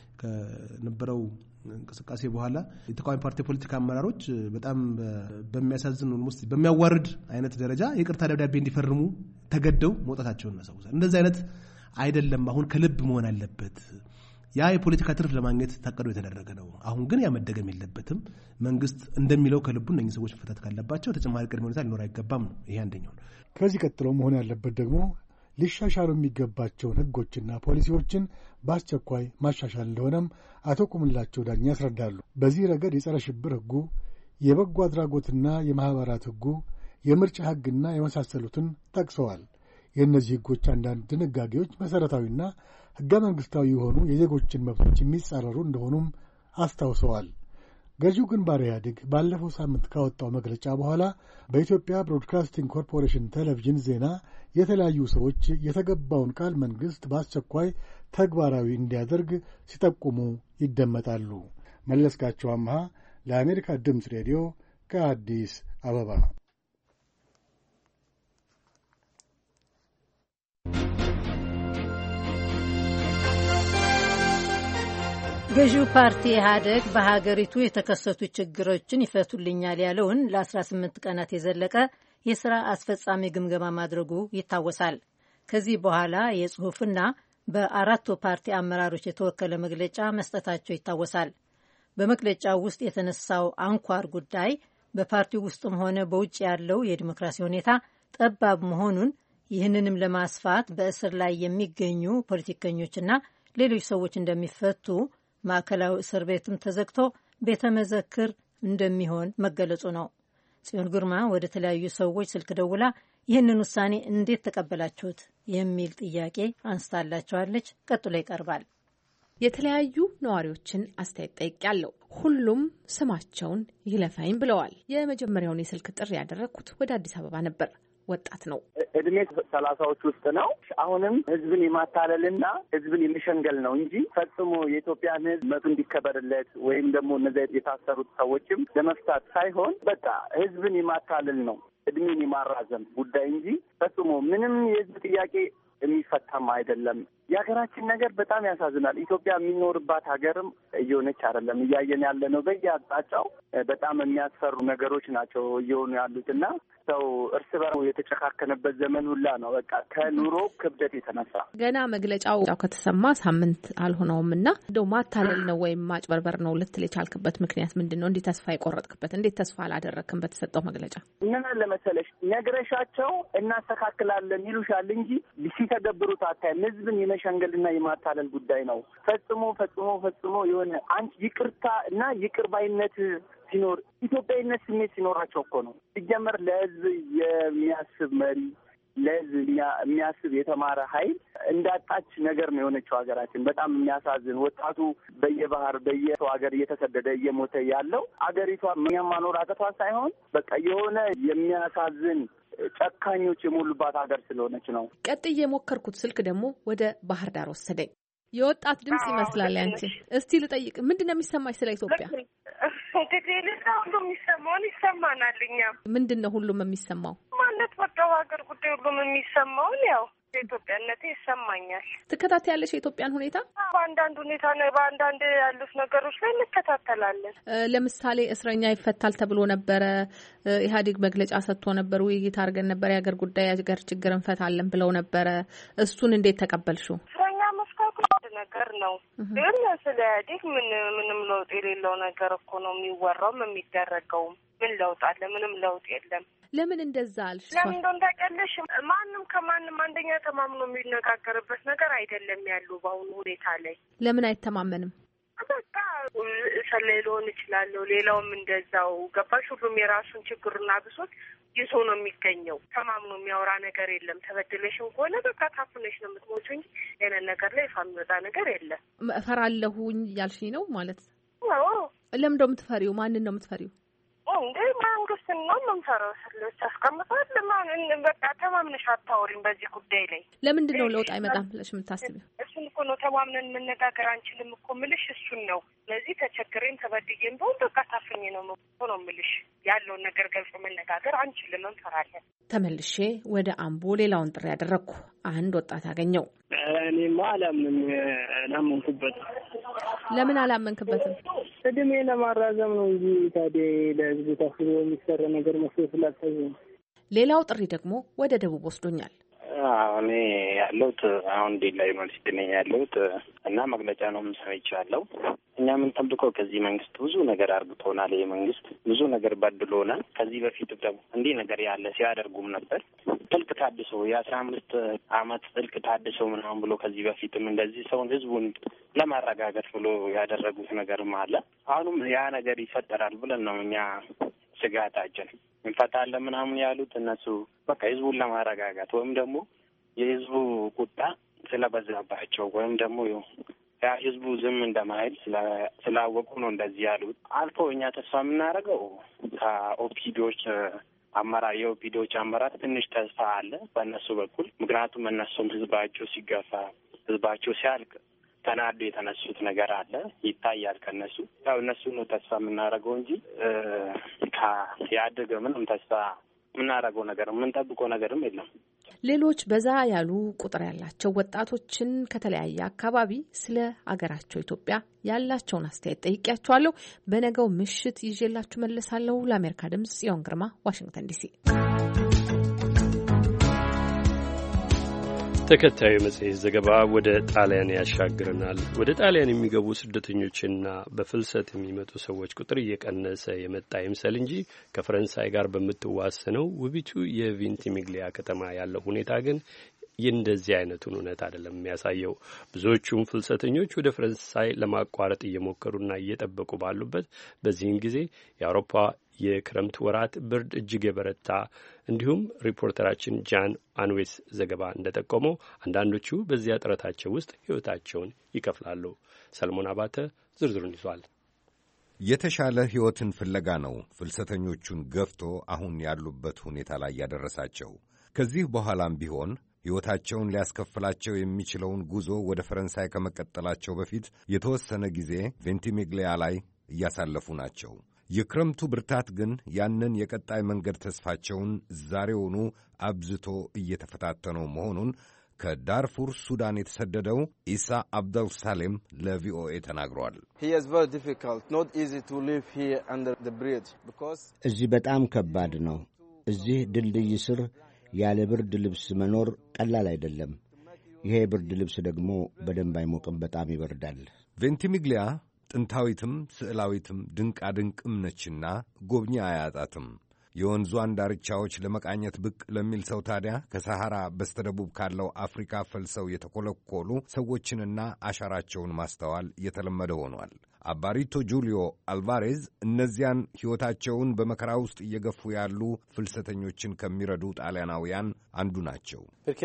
ከነበረው እንቅስቃሴ በኋላ የተቃዋሚ ፓርቲ ፖለቲካ አመራሮች በጣም በሚያሳዝን ውስጥ በሚያዋርድ አይነት ደረጃ የይቅርታ ደብዳቤ እንዲፈርሙ ተገደው መውጣታቸውን እናስታውሳለን። እንደዚህ አይነት አይደለም። አሁን ከልብ መሆን አለበት። ያ የፖለቲካ ትርፍ ለማግኘት ታቀዶ የተደረገ ነው። አሁን ግን ያ መደገም የለበትም። መንግስት እንደሚለው ከልቡ እነኚህ ሰዎች መፈታት ካለባቸው ተጨማሪ ቅድመ ሁኔታ ሊኖር አይገባም ነው። ይሄ አንደኛው ነው። ከዚህ ቀጥሎ መሆን ያለበት ደግሞ ሊሻሻሉ የሚገባቸውን ህጎችና ፖሊሲዎችን በአስቸኳይ ማሻሻል እንደሆነም አቶ ቁምላቸው ዳኛ ያስረዳሉ። በዚህ ረገድ የጸረ ሽብር ህጉ፣ የበጎ አድራጎትና የማህበራት ህጉ፣ የምርጫ ህግና የመሳሰሉትን ጠቅሰዋል። የእነዚህ ህጎች አንዳንድ ድንጋጌዎች መሠረታዊና ህገ መንግሥታዊ የሆኑ የዜጎችን መብቶች የሚጻረሩ እንደሆኑም አስታውሰዋል። ገዢው ግንባር ኢህአዴግ ባለፈው ሳምንት ካወጣው መግለጫ በኋላ በኢትዮጵያ ብሮድካስቲንግ ኮርፖሬሽን ቴሌቪዥን ዜና የተለያዩ ሰዎች የተገባውን ቃል መንግሥት በአስቸኳይ ተግባራዊ እንዲያደርግ ሲጠቁሙ ይደመጣሉ። መለስካቸው አምሃ ለአሜሪካ ድምፅ ሬዲዮ ከአዲስ አበባ። ገዢው ፓርቲ ኢህአዴግ በሀገሪቱ የተከሰቱ ችግሮችን ይፈቱልኛል ያለውን ለ18 ቀናት የዘለቀ የሥራ አስፈጻሚ ግምገማ ማድረጉ ይታወሳል። ከዚህ በኋላ የጽሑፍና በአራቱ ፓርቲ አመራሮች የተወከለ መግለጫ መስጠታቸው ይታወሳል። በመግለጫው ውስጥ የተነሳው አንኳር ጉዳይ በፓርቲው ውስጥም ሆነ በውጭ ያለው የዲሞክራሲ ሁኔታ ጠባብ መሆኑን፣ ይህንንም ለማስፋት በእስር ላይ የሚገኙ ፖለቲከኞችና ሌሎች ሰዎች እንደሚፈቱ፣ ማዕከላዊ እስር ቤትም ተዘግቶ ቤተ መዘክር እንደሚሆን መገለጹ ነው። ጽዮን ግርማ ወደ ተለያዩ ሰዎች ስልክ ደውላ ይህንን ውሳኔ እንዴት ተቀበላችሁት የሚል ጥያቄ አንስታላቸዋለች። ቀጥሎ ይቀርባል። የተለያዩ ነዋሪዎችን አስተያየት ጠይቄያለሁ። ሁሉም ስማቸውን ይለፋኝ ብለዋል። የመጀመሪያውን የስልክ ጥሪ ያደረግኩት ወደ አዲስ አበባ ነበር። ወጣት ነው። እድሜ 30ዎች ውስጥ ነው። አሁንም ህዝብን የማታለልና ህዝብን የሚሸንገል ነው እንጂ ፈጽሞ የኢትዮጵያን ህዝብ መብቱ እንዲከበርለት ወይም ደግሞ እነዚያ የታሰሩት ሰዎችም ለመፍታት ሳይሆን በቃ ህዝብን የማታለል ነው፣ እድሜን የማራዘም ጉዳይ እንጂ ፈጽሞ ምንም የህዝብ ጥያቄ የሚፈታም አይደለም። የሀገራችን ነገር በጣም ያሳዝናል። ኢትዮጵያ የሚኖርባት ሀገርም እየሆነች አይደለም። እያየን ያለ ነው። በየአቅጣጫው በጣም የሚያስፈሩ ነገሮች ናቸው እየሆኑ ያሉት እና ሰው እርስ በርሱ የተጨካከነበት ዘመን ሁላ ነው። በቃ ከኑሮ ክብደት የተነሳ ገና መግለጫው ከተሰማ ሳምንት አልሆነውም እና እንደው ማታለል ነው ወይም ማጭበርበር ነው ልትል የቻልክበት ምክንያት ምንድን ነው? እንዴት ተስፋ የቆረጥክበት? እንዴት ተስፋ አላደረክም በተሰጠው መግለጫ? ምን አለ መሰለሽ፣ ነግረሻቸው እናስተካክላለን ይሉሻል እንጂ ሲተገብሩት አታይም። ህዝብን የመሸንገልና የማታለል ጉዳይ ነው። ፈጽሞ ፈጽሞ ፈጽሞ የሆነ አንቺ ይቅርታ እና ይቅር ባይነት ሲኖር ኢትዮጵያዊነት ስሜት ሲኖራቸው እኮ ነው። ሲጀመር ለህዝብ የሚያስብ መሪ፣ ለህዝብ የሚያስብ የተማረ ኃይል እንዳጣች ነገር ነው የሆነችው ሀገራችን። በጣም የሚያሳዝን ወጣቱ በየባህር በየሰው ሀገር እየተሰደደ እየሞተ ያለው አገሪቷ እኛም ማኖር አቅቷት ሳይሆን በቃ የሆነ የሚያሳዝን ጨካኞች የሞሉባት ሀገር ስለሆነች ነው። ቀጥዬ የሞከርኩት ስልክ ደግሞ ወደ ባህር ዳር ወሰደኝ። የወጣት ድምጽ ይመስላል ያንቺ። እስቲ ልጠይቅ፣ ምንድን ነው የሚሰማሽ ስለ ኢትዮጵያ? እንግዲህ ለዛ ሁሉም የሚሰማውን ይሰማናል። እኛም ምንድን ነው ሁሉም የሚሰማው ማለት በቃ ሀገር ጉዳይ ሁሉም የሚሰማውን ያው የኢትዮጵያነቴ ይሰማኛል። ትከታተያለሽ የኢትዮጵያን ሁኔታ? በአንዳንድ ሁኔታ ነው፣ በአንዳንድ ያሉት ነገሮች ላይ እንከታተላለን። ለምሳሌ እስረኛ ይፈታል ተብሎ ነበረ። ኢህአዴግ መግለጫ ሰጥቶ ነበር፣ ውይይት አድርገን ነበር፣ የሀገር ጉዳይ የሀገር ችግር እንፈታለን ብለው ነበረ። እሱን እንዴት ተቀበልሽው? እስረኛ መፍታቱ ነገር ነው፣ ግን ስለ ኢህአዴግ ምንም ለውጥ የሌለው ነገር እኮ ነው የሚወራውም የሚደረገውም። ምን ለውጥ አለ? ምንም ለውጥ የለም። ለምን እንደዛ አልሽ? ለምን እንደሆነ ታውቂያለሽ? ማንም ከማንም አንደኛ ተማምኖ የሚነጋገርበት ነገር አይደለም ያለው በአሁኑ ሁኔታ ላይ። ለምን አይተማመንም? በቃ ሰላይ ሊሆን ይችላለሁ፣ ሌላውም እንደዛው ገባሽ። ሁሉም የራሱን ችግርና ብሶት ይዞ ነው የሚገኘው። ተማምኖ የሚያወራ ነገር የለም። ተበድለሽም ከሆነ በቃ ታፍነሽ ነው የምትሞቹ እንጂ ያንን ነገር ላይ ይፋ የሚወጣ ነገር የለም። እፈራለሁኝ ያልሽኝ ነው ማለት? አዎ። ለምን ነው የምትፈሪው? ማንን ነው የምትፈሪው? እንዴ መንግስት ነው የምንፈራው። ስለዚህ አስቀምጣል። ለማን በቃ ተማምነሽ አታወሪም በዚህ ጉዳይ ላይ? ለምንድን ነው ለውጥ አይመጣም ብለሽ የምታስቢው? እሱን እኮ ነው ተማምነን መነጋገር አንችልም እኮ የምልሽ እሱን ነው። ስለዚህ ተቸግሬም ተበድዬም በሁን በቃ ታፍኜ ነው የምልሽ። ያለውን ነገር ገልጾ መነጋገር አንችልም፣ እንፈራለን። ተመልሼ ወደ አምቦ ሌላውን ጥሪ ያደረግኩ አንድ ወጣት አገኘው። እኔማ አላመንኩበትም። ለምን አላመንክበትም? እድሜ ለማራዘም ነው እንጂ ታዲያ ለህዝቡ ታስቦ የሚሰራ ነገር መስሎ ስላልታየኝ። ሌላው ጥሪ ደግሞ ወደ ደቡብ ወስዶኛል። እኔ ያለሁት አሁን ዲላ ዩኒቨርሲቲ ነኝ ያለሁት እና መግለጫ ነው የምሰማው። እኛ የምንጠብቀው ከዚህ መንግስት ብዙ ነገር አርግቶናል። ይሄ መንግስት ብዙ ነገር በድሎናል። ከዚህ በፊት ደግሞ እንዲህ ነገር ያለ ሲያደርጉም ነበር። ጥልቅ ታድሶ የ15 አመት ጥልቅ ታድሶ ምናምን ብሎ ከዚህ በፊትም እንደዚህ ሰውን ህዝቡን ለማረጋጋት ብሎ ያደረጉት ነገርም አለ። አሁንም ያ ነገር ይፈጠራል ብለን ነው እኛ ስጋታችን። እንፈታለን ምናምን ያሉት እነሱ በቃ ህዝቡን ለማረጋጋት ወይም ደግሞ የህዝቡ ቁጣ ስለበዛባቸው ወይም ደግሞ ያ ህዝቡ ዝም እንደማይል ስላወቁ ነው እንደዚህ ያሉት። አልፎ እኛ ተስፋ የምናደርገው ከኦፒዲዎች አመራር የኦፒዲዎች አመራር ትንሽ ተስፋ አለ በእነሱ በኩል። ምክንያቱም እነሱም ህዝባቸው ሲገፋ ህዝባቸው ሲያልቅ ተናዶ የተነሱት ነገር አለ ይታያል። ከነሱ ያው እነሱ ነው ተስፋ የምናደርገው እንጂ ያደገ ምንም ተስፋ የምናደርገው ነገር የምንጠብቀው ነገርም የለም። ሌሎች በዛ ያሉ ቁጥር ያላቸው ወጣቶችን ከተለያየ አካባቢ ስለ አገራቸው ኢትዮጵያ ያላቸውን አስተያየት ጠይቄያቸዋለሁ። በነገው ምሽት ይዤላችሁ መለሳለሁ። ለአሜሪካ ድምጽ ጽዮን ግርማ፣ ዋሽንግተን ዲሲ። ተከታዩ መጽሔት ዘገባ ወደ ጣሊያን ያሻግረናል። ወደ ጣሊያን የሚገቡ ስደተኞችና በፍልሰት የሚመጡ ሰዎች ቁጥር እየቀነሰ የመጣ ይምሰል እንጂ ከፈረንሳይ ጋር በምትዋሰነው ውቢቱ የቬንቲሚግሊያ ከተማ ያለው ሁኔታ ግን እንደዚህ አይነቱን እውነት አይደለም የሚያሳየው። ብዙዎቹም ፍልሰተኞች ወደ ፈረንሳይ ለማቋረጥ እየሞከሩና እየጠበቁ ባሉበት በዚህን ጊዜ የአውሮፓ የክረምት ወራት ብርድ እጅግ የበረታ እንዲሁም ሪፖርተራችን ጃን አንዌስ ዘገባ እንደጠቆመው አንዳንዶቹ በዚያ ጥረታቸው ውስጥ ሕይወታቸውን ይከፍላሉ። ሰለሞን አባተ ዝርዝሩን ይዟል። የተሻለ ሕይወትን ፍለጋ ነው ፍልሰተኞቹን ገፍቶ አሁን ያሉበት ሁኔታ ላይ ያደረሳቸው። ከዚህ በኋላም ቢሆን ሕይወታቸውን ሊያስከፍላቸው የሚችለውን ጉዞ ወደ ፈረንሳይ ከመቀጠላቸው በፊት የተወሰነ ጊዜ ቬንቲሚግሊያ ላይ እያሳለፉ ናቸው። የክረምቱ ብርታት ግን ያንን የቀጣይ መንገድ ተስፋቸውን ዛሬውኑ አብዝቶ እየተፈታተነው መሆኑን ከዳርፉር ሱዳን የተሰደደው ኢሳ አብደል ሳሌም ለቪኦኤ ተናግሯል። እዚህ በጣም ከባድ ነው። እዚህ ድልድይ ስር ያለ ብርድ ልብስ መኖር ቀላል አይደለም። ይሄ ብርድ ልብስ ደግሞ በደንብ አይሞቅም፣ በጣም ይበርዳል። ቬንቲሚግሊያ ጥንታዊትም ስዕላዊትም ድንቃድንቅም ነችና ጎብኚ አያጣትም። የወንዟን ዳርቻዎች ለመቃኘት ብቅ ለሚል ሰው ታዲያ ከሰሐራ በስተደቡብ ካለው አፍሪካ ፈልሰው የተኰለኰሉ ሰዎችንና አሻራቸውን ማስተዋል የተለመደ ሆኗል። አባሪቶ ጁሊዮ አልቫሬዝ እነዚያን ሕይወታቸውን በመከራ ውስጥ እየገፉ ያሉ ፍልሰተኞችን ከሚረዱ ጣሊያናውያን አንዱ ናቸው።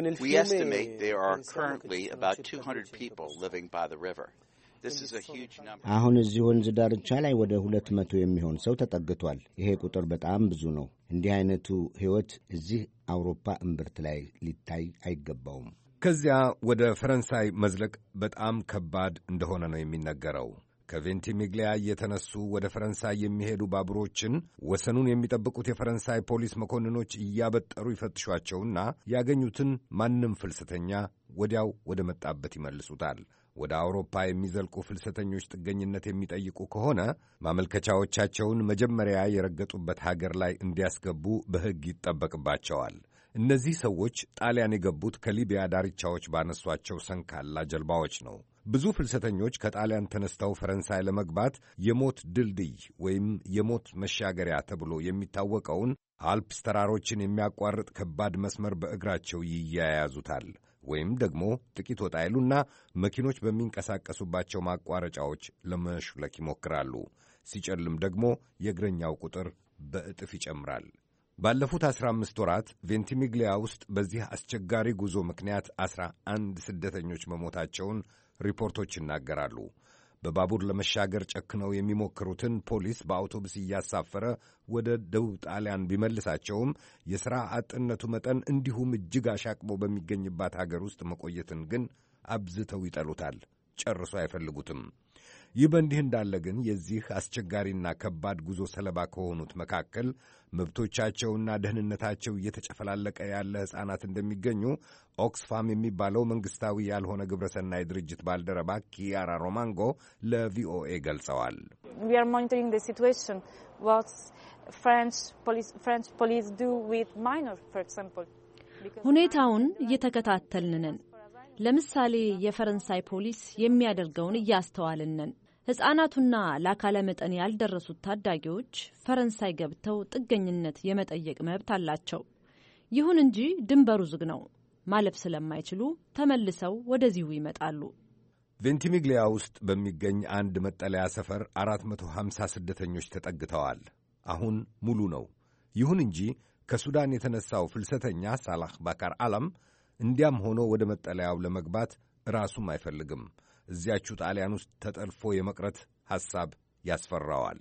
አሁን እዚህ ወንዝ ዳርቻ ላይ ወደ 200 የሚሆን ሰው ተጠግቷል። ይሄ ቁጥር በጣም ብዙ ነው። እንዲህ አይነቱ ሕይወት እዚህ አውሮፓ እምብርት ላይ ሊታይ አይገባውም። ከዚያ ወደ ፈረንሳይ መዝለቅ በጣም ከባድ እንደሆነ ነው የሚነገረው። ከቬንቲሚግሊያ እየተነሱ ወደ ፈረንሳይ የሚሄዱ ባቡሮችን ወሰኑን የሚጠብቁት የፈረንሳይ ፖሊስ መኮንኖች እያበጠሩ ይፈትሿቸውና ያገኙትን ማንም ፍልሰተኛ ወዲያው ወደ መጣበት ይመልሱታል። ወደ አውሮፓ የሚዘልቁ ፍልሰተኞች ጥገኝነት የሚጠይቁ ከሆነ ማመልከቻዎቻቸውን መጀመሪያ የረገጡበት ሀገር ላይ እንዲያስገቡ በሕግ ይጠበቅባቸዋል። እነዚህ ሰዎች ጣሊያን የገቡት ከሊቢያ ዳርቻዎች ባነሷቸው ሰንካላ ጀልባዎች ነው። ብዙ ፍልሰተኞች ከጣሊያን ተነስተው ፈረንሳይ ለመግባት የሞት ድልድይ ወይም የሞት መሻገሪያ ተብሎ የሚታወቀውን አልፕስ ተራሮችን የሚያቋርጥ ከባድ መስመር በእግራቸው ይያያዙታል። ወይም ደግሞ ጥቂት ወጣ ይሉና መኪኖች በሚንቀሳቀሱባቸው ማቋረጫዎች ለመሹለክ ይሞክራሉ። ሲጨልም ደግሞ የእግረኛው ቁጥር በእጥፍ ይጨምራል። ባለፉት 15 ወራት ቬንቲሚግሊያ ውስጥ በዚህ አስቸጋሪ ጉዞ ምክንያት 11 ስደተኞች መሞታቸውን ሪፖርቶች ይናገራሉ። በባቡር ለመሻገር ጨክነው የሚሞክሩትን ፖሊስ በአውቶቡስ እያሳፈረ ወደ ደቡብ ጣሊያን ቢመልሳቸውም የሥራ አጥነቱ መጠን እንዲሁም እጅግ አሻቅቦ በሚገኝባት አገር ውስጥ መቆየትን ግን አብዝተው ይጠሉታል፣ ጨርሶ አይፈልጉትም። ይህ በእንዲህ እንዳለ ግን የዚህ አስቸጋሪና ከባድ ጉዞ ሰለባ ከሆኑት መካከል መብቶቻቸውና ደህንነታቸው እየተጨፈላለቀ ያለ ሕፃናት እንደሚገኙ ኦክስፋም የሚባለው መንግሥታዊ ያልሆነ ግብረሰናይ ድርጅት ባልደረባ ኪያራ ሮማንጎ ለቪኦኤ ገልጸዋል። ሁኔታውን እየተከታተልን ነን። ለምሳሌ የፈረንሳይ ፖሊስ የሚያደርገውን እያስተዋልን ነን። ሕፃናቱና ለአካለ መጠን ያልደረሱት ታዳጊዎች ፈረንሳይ ገብተው ጥገኝነት የመጠየቅ መብት አላቸው። ይሁን እንጂ ድንበሩ ዝግ ነው። ማለፍ ስለማይችሉ ተመልሰው ወደዚሁ ይመጣሉ። ቬንቲሚግሊያ ውስጥ በሚገኝ አንድ መጠለያ ሰፈር 450 ስደተኞች ተጠግተዋል። አሁን ሙሉ ነው። ይሁን እንጂ ከሱዳን የተነሳው ፍልሰተኛ ሳላህ ባካር አላም እንዲያም ሆኖ ወደ መጠለያው ለመግባት ራሱም አይፈልግም። እዚያችሁ ጣሊያን ውስጥ ተጠልፎ የመቅረት ሐሳብ ያስፈራዋል።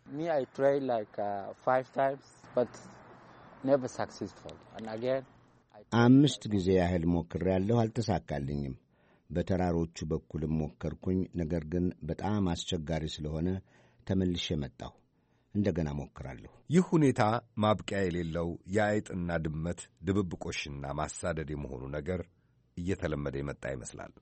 አምስት ጊዜ ያህል ሞክሬያለሁ፣ አልተሳካልኝም። በተራሮቹ በኩልም ሞከርኩኝ። ነገር ግን በጣም አስቸጋሪ ስለሆነ ተመልሼ መጣሁ። እንደገና ሞክራለሁ። ይህ ሁኔታ ማብቂያ የሌለው የአይጥና ድመት ድብብቆሽና ማሳደድ የመሆኑ ነገር እየተለመደ የመጣ ይመስላል።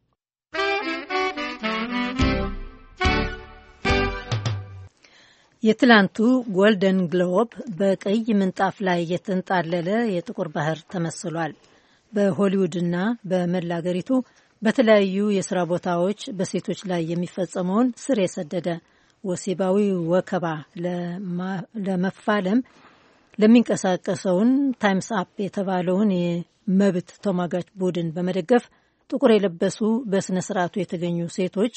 የትላንቱ ጎልደን ግሎብ በቀይ ምንጣፍ ላይ የተንጣለለ የጥቁር ባህር ተመስሏል። በሆሊውድና በመላ አገሪቱ በተለያዩ የስራ ቦታዎች በሴቶች ላይ የሚፈጸመውን ስር የሰደደ ወሲባዊ ወከባ ለመፋለም ለሚንቀሳቀሰውን ታይምስ አፕ የተባለውን የመብት ተሟጋች ቡድን በመደገፍ ጥቁር የለበሱ በስነ ስርዓቱ የተገኙ ሴቶች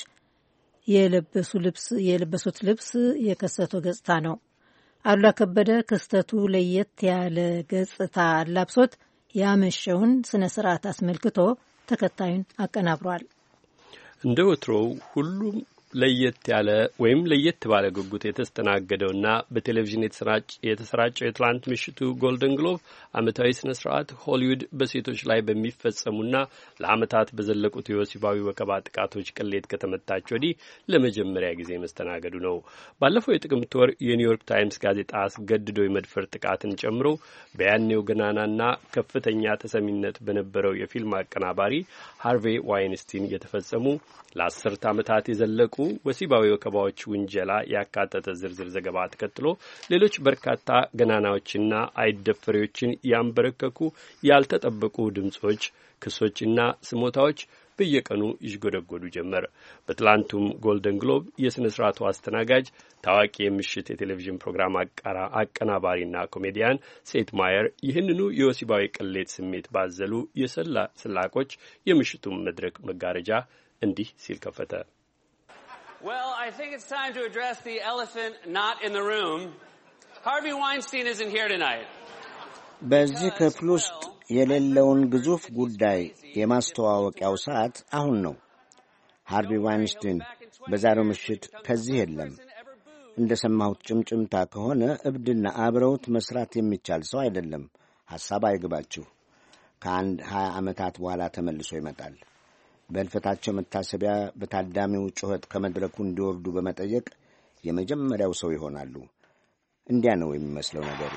የለበሱት ልብስ የከሰተው ገጽታ ነው። አሉላ ከበደ ክስተቱ ለየት ያለ ገጽታ አላብሶት ያመሸውን ስነ ስርዓት አስመልክቶ ተከታዩን አቀናብሯል። እንደ ወትሮው ሁሉም ለየት ያለ ወይም ለየት ባለ ጉጉት የተስተናገደውና በቴሌቪዥን የተሰራጨው የትላንት ምሽቱ ጎልደን ግሎብ ዓመታዊ ስነ ስርዓት ሆሊውድ በሴቶች ላይ በሚፈጸሙና ለዓመታት በዘለቁት የወሲባዊ ወከባ ጥቃቶች ቅሌት ከተመታች ወዲህ ለመጀመሪያ ጊዜ መስተናገዱ ነው። ባለፈው የጥቅምት ወር የኒውዮርክ ታይምስ ጋዜጣ አስገድዶ የመድፈር ጥቃትን ጨምሮ በያኔው ገናናና ከፍተኛ ተሰሚነት በነበረው የፊልም አቀናባሪ ሃርቬ ዋይንስቲን የተፈጸሙ ለአስርት ዓመታት የዘለቁ ወሲባዊ ወከባዎች ውንጀላ ያካተተ ዝርዝር ዘገባ ተከትሎ ሌሎች በርካታ ገናናዎችና አይደፈሪዎችን ያንበረከኩ ያልተጠበቁ ድምጾች፣ ክሶችና ስሞታዎች በየቀኑ ይሽጎደጎዱ ጀመር። በትላንቱም ጎልደን ግሎብ የሥነ ሥርዓቱ አስተናጋጅ ታዋቂ የምሽት የቴሌቪዥን ፕሮግራም አቀናባሪና ኮሜዲያን ሴት ማየር ይህንኑ የወሲባዊ ቅሌት ስሜት ባዘሉ የስላቆች የምሽቱን መድረክ መጋረጃ እንዲህ ሲል ከፈተ። Well, I think it's time to address the elephant not in the room. Harvey Weinstein isn't here tonight. በዚህ ክፍል ውስጥ የሌለውን ግዙፍ ጉዳይ የማስተዋወቂያው ሰዓት አሁን ነው። ሃርቪ ዋይንስቲን በዛሬው ምሽት ከዚህ የለም። እንደ ሰማሁት ጭምጭምታ ከሆነ እብድና አብረውት መስራት የሚቻል ሰው አይደለም። ሐሳብ አይግባችሁ። ከአንድ 20 ዓመታት በኋላ ተመልሶ ይመጣል። በሕልፈታቸው መታሰቢያ በታዳሚው ጩኸት ከመድረኩ እንዲወርዱ በመጠየቅ የመጀመሪያው ሰው ይሆናሉ። እንዲያ ነው የሚመስለው ነገሩ።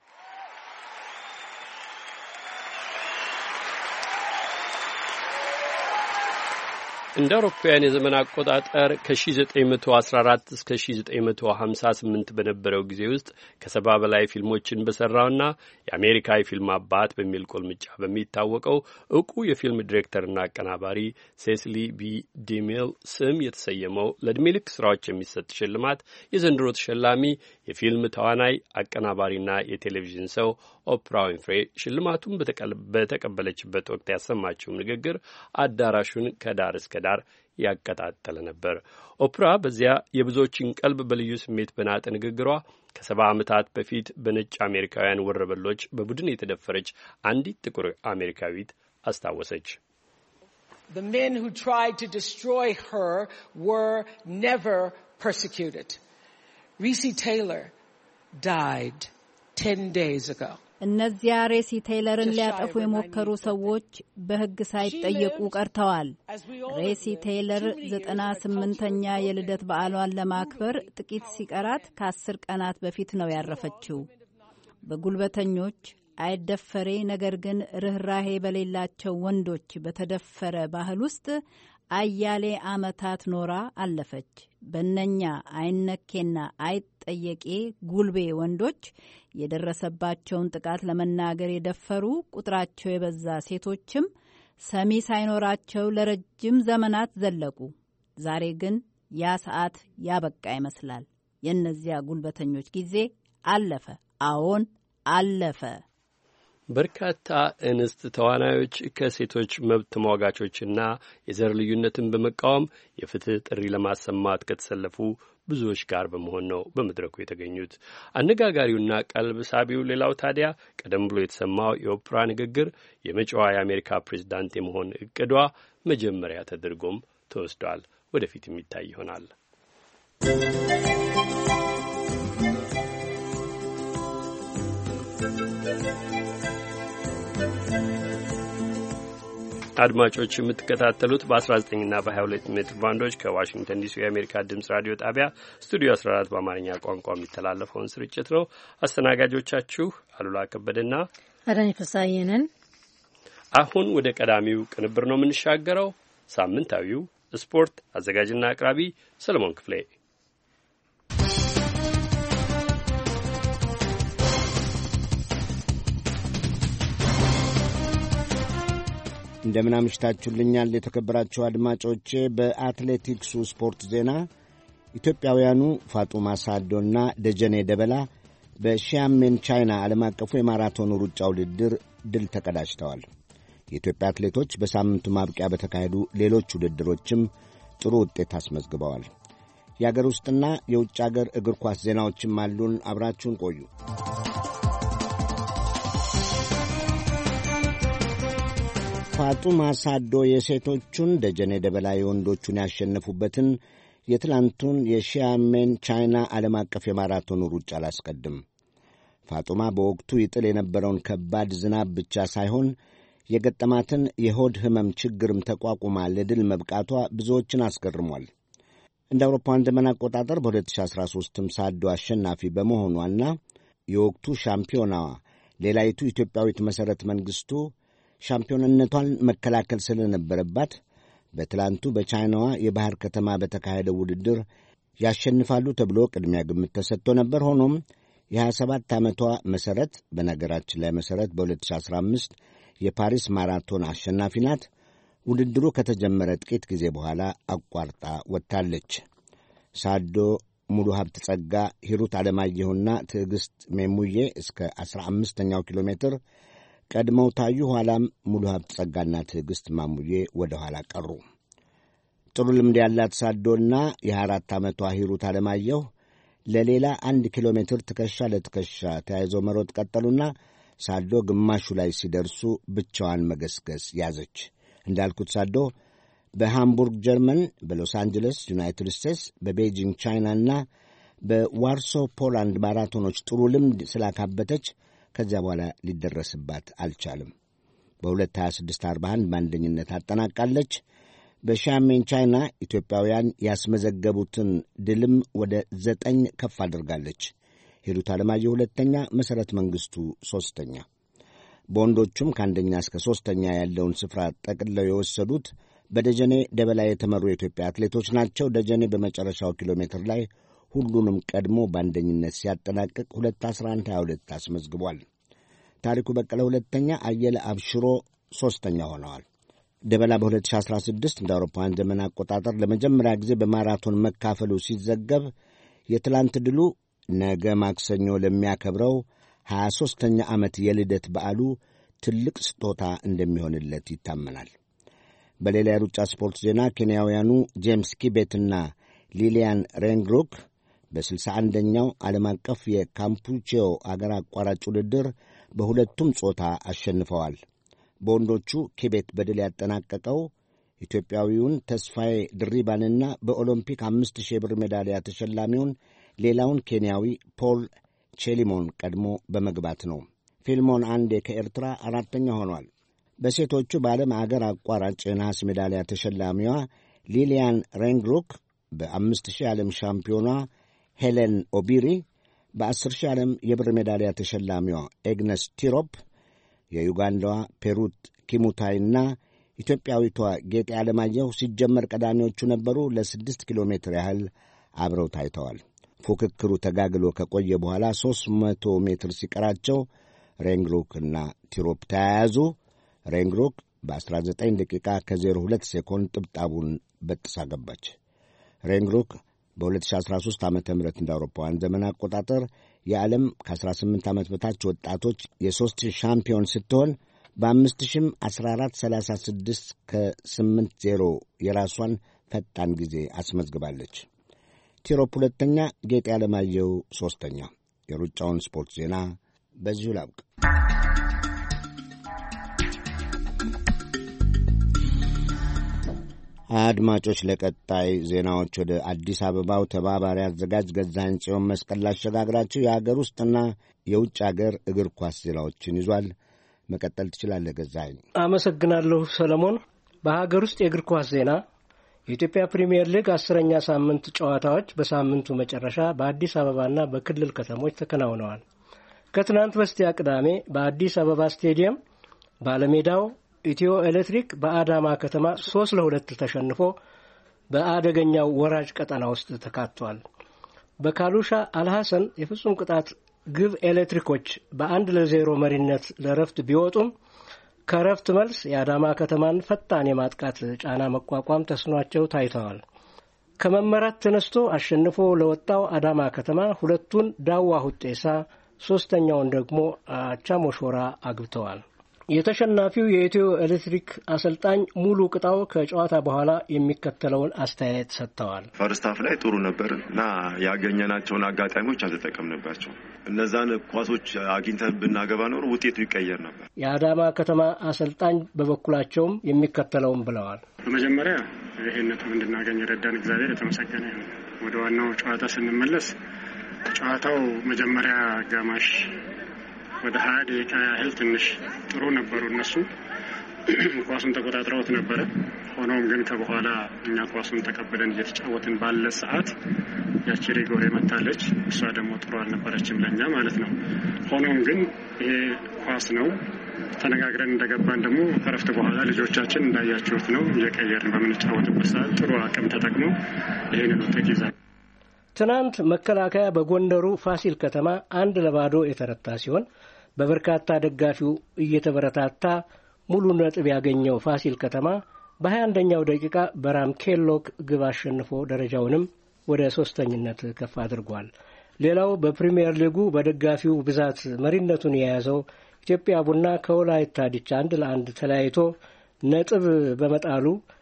እንደ አውሮፓውያን የዘመን አቆጣጠር ከ1914 እስከ 1958 በነበረው ጊዜ ውስጥ ከ70 በላይ ፊልሞችን በሰራውና የአሜሪካ የፊልም አባት በሚል ቁልምጫ በሚታወቀው ዕውቁ የፊልም ዲሬክተርና አቀናባሪ ሴሲሊ ቢ ዲሜል ስም የተሰየመው ለዕድሜ ልክ ስራዎች የሚሰጥ ሽልማት የዘንድሮ ተሸላሚ የፊልም ተዋናይ አቀናባሪና የቴሌቪዥን ሰው ኦፕራ ዊንፍሬ ሽልማቱን በተቀበለችበት ወቅት ያሰማችው ንግግር አዳራሹን ከዳር እስከ ዳር ያቀጣጠለ ነበር። ኦፕራ በዚያ የብዙዎችን ቀልብ በልዩ ስሜት በናጠ ንግግሯ ከ70 ዓመታት በፊት በነጭ አሜሪካውያን ወረበሎች በቡድን የተደፈረች አንዲት ጥቁር አሜሪካዊት አስታወሰች። The men who tried to destroy her were never persecuted. Recy Taylor died 10 days ago. እነዚያ ሬሲ ቴይለርን ሊያጠፉ የሞከሩ ሰዎች በሕግ ሳይጠየቁ ቀርተዋል። ሬሲ ቴይለር 98ኛ የልደት በዓሏን ለማክበር ጥቂት ሲቀራት ከ10 ቀናት በፊት ነው ያረፈችው። በጉልበተኞች አይደፈሬ ነገር ግን ርኅራሄ በሌላቸው ወንዶች በተደፈረ ባህል ውስጥ አያሌ ዓመታት ኖራ አለፈች። በእነኛ አይነኬና አይጠየቄ ጉልቤ ወንዶች የደረሰባቸውን ጥቃት ለመናገር የደፈሩ ቁጥራቸው የበዛ ሴቶችም ሰሚ ሳይኖራቸው ለረጅም ዘመናት ዘለቁ። ዛሬ ግን ያ ሰዓት ያበቃ ይመስላል። የእነዚያ ጉልበተኞች ጊዜ አለፈ። አዎን አለፈ። በርካታ እንስት ተዋናዮች ከሴቶች መብት ተሟጋቾችና የዘር ልዩነትን በመቃወም የፍትህ ጥሪ ለማሰማት ከተሰለፉ ብዙዎች ጋር በመሆን ነው በመድረኩ የተገኙት። አነጋጋሪውና ቀልብ ሳቢው ሌላው ታዲያ ቀደም ብሎ የተሰማው የኦፕራ ንግግር የመጪዋ የአሜሪካ ፕሬዝዳንት የመሆን እቅዷ መጀመሪያ ተደርጎም ተወስዷል። ወደፊት የሚታይ ይሆናል። አድማጮች የምትከታተሉት በ19ና በ22 ሜትር ባንዶች ከዋሽንግተን ዲሲ የአሜሪካ ድምጽ ራዲዮ ጣቢያ ስቱዲዮ 14 በአማርኛ ቋንቋ የሚተላለፈውን ስርጭት ነው። አስተናጋጆቻችሁ አሉላ ከበደና አዳኝ ፍሳዬ ነን። አሁን ወደ ቀዳሚው ቅንብር ነው የምንሻገረው። ሳምንታዊው ስፖርት አዘጋጅና አቅራቢ ሰለሞን ክፍሌ። እንደምን አምሽታችሁልኛል የተከበራችሁ አድማጮቼ። በአትሌቲክሱ ስፖርት ዜና ኢትዮጵያውያኑ ፋጡማ ሳዶና ደጀኔ ደበላ በሺያሜን ቻይና ዓለም አቀፉ የማራቶን ሩጫ ውድድር ድል ተቀዳጅተዋል። የኢትዮጵያ አትሌቶች በሳምንቱ ማብቂያ በተካሄዱ ሌሎች ውድድሮችም ጥሩ ውጤት አስመዝግበዋል። የአገር ውስጥና የውጭ አገር እግር ኳስ ዜናዎችም አሉን። አብራችሁን ቆዩ። ፋጡማ ሳዶ የሴቶቹን፣ ደጀኔ ደበላ የወንዶቹን ያሸነፉበትን የትላንቱን የሺያሜን ቻይና ዓለም አቀፍ የማራቶን ሩጫ አላስቀድም። ፋጡማ በወቅቱ ይጥል የነበረውን ከባድ ዝናብ ብቻ ሳይሆን የገጠማትን የሆድ ሕመም ችግርም ተቋቁማ ለድል መብቃቷ ብዙዎችን አስገርሟል። እንደ አውሮፓውያን ዘመን አቆጣጠር በ2013ም ሳዶ አሸናፊ በመሆኗና የወቅቱ ሻምፒዮናዋ ሌላይቱ ኢትዮጵያዊት መሠረት መንግሥቱ ሻምፒዮንነቷን መከላከል ስለነበረባት በትላንቱ በቻይናዋ የባሕር ከተማ በተካሄደው ውድድር ያሸንፋሉ ተብሎ ቅድሚያ ግምት ተሰጥቶ ነበር። ሆኖም የ27 ዓመቷ መሠረት፣ በነገራችን ላይ መሠረት በ2015 የፓሪስ ማራቶን አሸናፊ ናት። ውድድሩ ከተጀመረ ጥቂት ጊዜ በኋላ አቋርጣ ወጥታለች። ሳዶ፣ ሙሉ ሀብት ጸጋ፣ ሂሩት ዓለማየሁና ትዕግሥት ሜሙዬ እስከ 15ኛው ኪሎ ሜትር ቀድመው ታዩ። ኋላም ሙሉ ሀብት ጸጋና ትዕግሥት ማሙዬ ወደ ኋላ ቀሩ። ጥሩ ልምድ ያላት ሳዶና የ24 ዓመቷ ሂሩት ዓለማየሁ ለሌላ 1 ኪሎ ሜትር ትከሻ ለትከሻ ተያይዘው መሮጥ ቀጠሉና ሳዶ ግማሹ ላይ ሲደርሱ ብቻዋን መገስገስ ያዘች። እንዳልኩት ሳዶ በሃምቡርግ ጀርመን፣ በሎስ አንጀለስ ዩናይትድ ስቴትስ፣ በቤጂንግ ቻይናና በዋርሶ ፖላንድ ማራቶኖች ጥሩ ልምድ ስላካበተች ከዚያ በኋላ ሊደረስባት አልቻለም። በ2:26:41 በአንደኝነት አጠናቃለች። በሺያሜን ቻይና ኢትዮጵያውያን ያስመዘገቡትን ድልም ወደ 9 ከፍ አድርጋለች። ሂሩት ዓለማየሁ ሁለተኛ፣ መሠረት መንግሥቱ ሦስተኛ። በወንዶቹም ከአንደኛ እስከ ሦስተኛ ያለውን ስፍራ ጠቅልለው የወሰዱት በደጀኔ ደበላ የተመሩ የኢትዮጵያ አትሌቶች ናቸው። ደጀኔ በመጨረሻው ኪሎ ሜትር ላይ ሁሉንም ቀድሞ በአንደኝነት ሲያጠናቅቅ 2:11:22 አስመዝግቧል። ታሪኩ በቀለ ሁለተኛ፣ አየለ አብሽሮ ሦስተኛ ሆነዋል። ደበላ በ2016 እንደ አውሮፓውያን ዘመን አቆጣጠር ለመጀመሪያ ጊዜ በማራቶን መካፈሉ ሲዘገብ የትላንት ድሉ ነገ ማክሰኞ ለሚያከብረው 23ኛ ዓመት የልደት በዓሉ ትልቅ ስጦታ እንደሚሆንለት ይታመናል። በሌላ የሩጫ ስፖርት ዜና ኬንያውያኑ ጄምስ ኪቤትና ሊሊያን ሬንግሩክ በ61ኛው ዓለም አቀፍ የካምፑቼዮ አገር አቋራጭ ውድድር በሁለቱም ጾታ አሸንፈዋል። በወንዶቹ ኪቤት በድል ያጠናቀቀው ኢትዮጵያዊውን ተስፋዬ ድሪባንና በኦሎምፒክ 5000 ብር ሜዳሊያ ተሸላሚውን ሌላውን ኬንያዊ ፖል ቼሊሞን ቀድሞ በመግባት ነው። ፊልሞን አንዴ ከኤርትራ አራተኛ ሆኗል። በሴቶቹ በዓለም አገር አቋራጭ የነሐስ ሜዳሊያ ተሸላሚዋ ሊሊያን ሬንግሩክ በ5000 ዓለም ሻምፒዮኗ ሄሌን ኦቢሪ፣ በ10,000 ዓለም የብር ሜዳሊያ ተሸላሚዋ ኤግነስ ቲሮፕ፣ የዩጋንዳዋ ፔሩት ኪሙታይና ኢትዮጵያዊቷ ጌጤ ዓለማየሁ ሲጀመር ቀዳሚዎቹ ነበሩ። ለ6 ኪሎ ሜትር ያህል አብረው ታይተዋል። ፉክክሩ ተጋግሎ ከቆየ በኋላ 300 ሜትር ሲቀራቸው ሬንግሩክና ቲሮፕ ተያያዙ። ሬንግሩክ በ19 ደቂቃ ከ02 ሴኮንድ ጥብጣቡን በጥሳ ገባች። ሬንግሩክ በ2013 ዓ ም እንደ አውሮፓውያን ዘመን አቆጣጠር የዓለም ከ18 ዓመት በታች ወጣቶች የ3000 ሻምፒዮን ስትሆን በ5000 14:36 ከ80 የራሷን ፈጣን ጊዜ አስመዝግባለች። ቲሮፕ ሁለተኛ፣ ጌጤ ዓለማየሁ ሦስተኛ። የሩጫውን ስፖርት ዜና በዚሁ ላብቅ። አድማጮች፣ ለቀጣይ ዜናዎች ወደ አዲስ አበባው ተባባሪ አዘጋጅ ገዛኸኝ ጽዮን መስቀል ላሸጋግራችሁ። የአገር ውስጥና የውጭ አገር እግር ኳስ ዜናዎችን ይዟል። መቀጠል ትችላለህ ገዛኸኝ። አመሰግናለሁ ሰለሞን። በሀገር ውስጥ የእግር ኳስ ዜና የኢትዮጵያ ፕሪሚየር ሊግ 10ኛ ሳምንት ጨዋታዎች በሳምንቱ መጨረሻ በአዲስ አበባና በክልል ከተሞች ተከናውነዋል። ከትናንት በስቲያ ቅዳሜ በአዲስ አበባ ስቴዲየም ባለሜዳው ኢትዮ ኤሌክትሪክ በአዳማ ከተማ 3-2 ተሸንፎ በአደገኛው ወራጅ ቀጠና ውስጥ ተካቷል። በካሉሻ አልሐሰን የፍጹም ቅጣት ግብ ኤሌክትሪኮች በ1-0 መሪነት ለረፍት ቢወጡም ከረፍት መልስ የአዳማ ከተማን ፈጣን የማጥቃት ጫና መቋቋም ተስኗቸው ታይተዋል። ከመመራት ተነስቶ አሸንፎ ለወጣው አዳማ ከተማ ሁለቱን ዳዋ ሁጤሳ፣ ሶስተኛውን ደግሞ አቻሞሾራ አግብተዋል። የተሸናፊው የኢትዮ ኤሌክትሪክ አሰልጣኝ ሙሉ ቅጣው ከጨዋታ በኋላ የሚከተለውን አስተያየት ሰጥተዋል። ፈርስት ሃፍ ላይ ጥሩ ነበር እና ያገኘናቸውን አጋጣሚዎች አልተጠቀምንባቸው። እነዛን ኳሶች አግኝተን ብናገባ ኖሮ ውጤቱ ይቀየር ነበር። የአዳማ ከተማ አሰልጣኝ በበኩላቸውም የሚከተለውን ብለዋል። በመጀመሪያ ይሄን ነጥብ እንድናገኝ ረዳን እግዚአብሔር የተመሰገነ ይሁን። ወደ ዋናው ጨዋታ ስንመለስ ጨዋታው መጀመሪያ አጋማሽ ወደ 20 ደቂቃ ያህል ትንሽ ጥሩ ነበሩ። እነሱ ኳሱን ተቆጣጥረውት ነበረ። ሆኖም ግን ከበኋላ እኛ ኳሱን ተቀብለን እየተጫወትን ባለ ሰዓት ያቺ ሪጎሬ መታለች። እሷ ደግሞ ጥሩ አልነበረችም ለኛ ማለት ነው። ሆኖም ግን ይሄ ኳስ ነው። ተነጋግረን እንደገባን ደግሞ ከረፍት በኋላ ልጆቻችን እንዳያችሁት ነው እየቀየርን በምንጫወትበት ሰዓት ጥሩ አቅም ተጠቅመው ይሄንን ውጤት ይዛል። ትናንት መከላከያ በጎንደሩ ፋሲል ከተማ 1-0 የተረታ ሲሆን በበርካታ ደጋፊው እየተበረታታ ሙሉ ነጥብ ያገኘው ፋሲል ከተማ በ21ኛው ደቂቃ በራም ኬሎክ ግብ አሸንፎ ደረጃውንም ወደ 3ኝነት ከፍ አድርጓል። ሌላው በፕሪሚየር ሊጉ በደጋፊው ብዛት መሪነቱን የያዘው ኢትዮጵያ ቡና ከወላይታ ዲቻ 1-1 ተለያይቶ ነጥብ በመጣሉ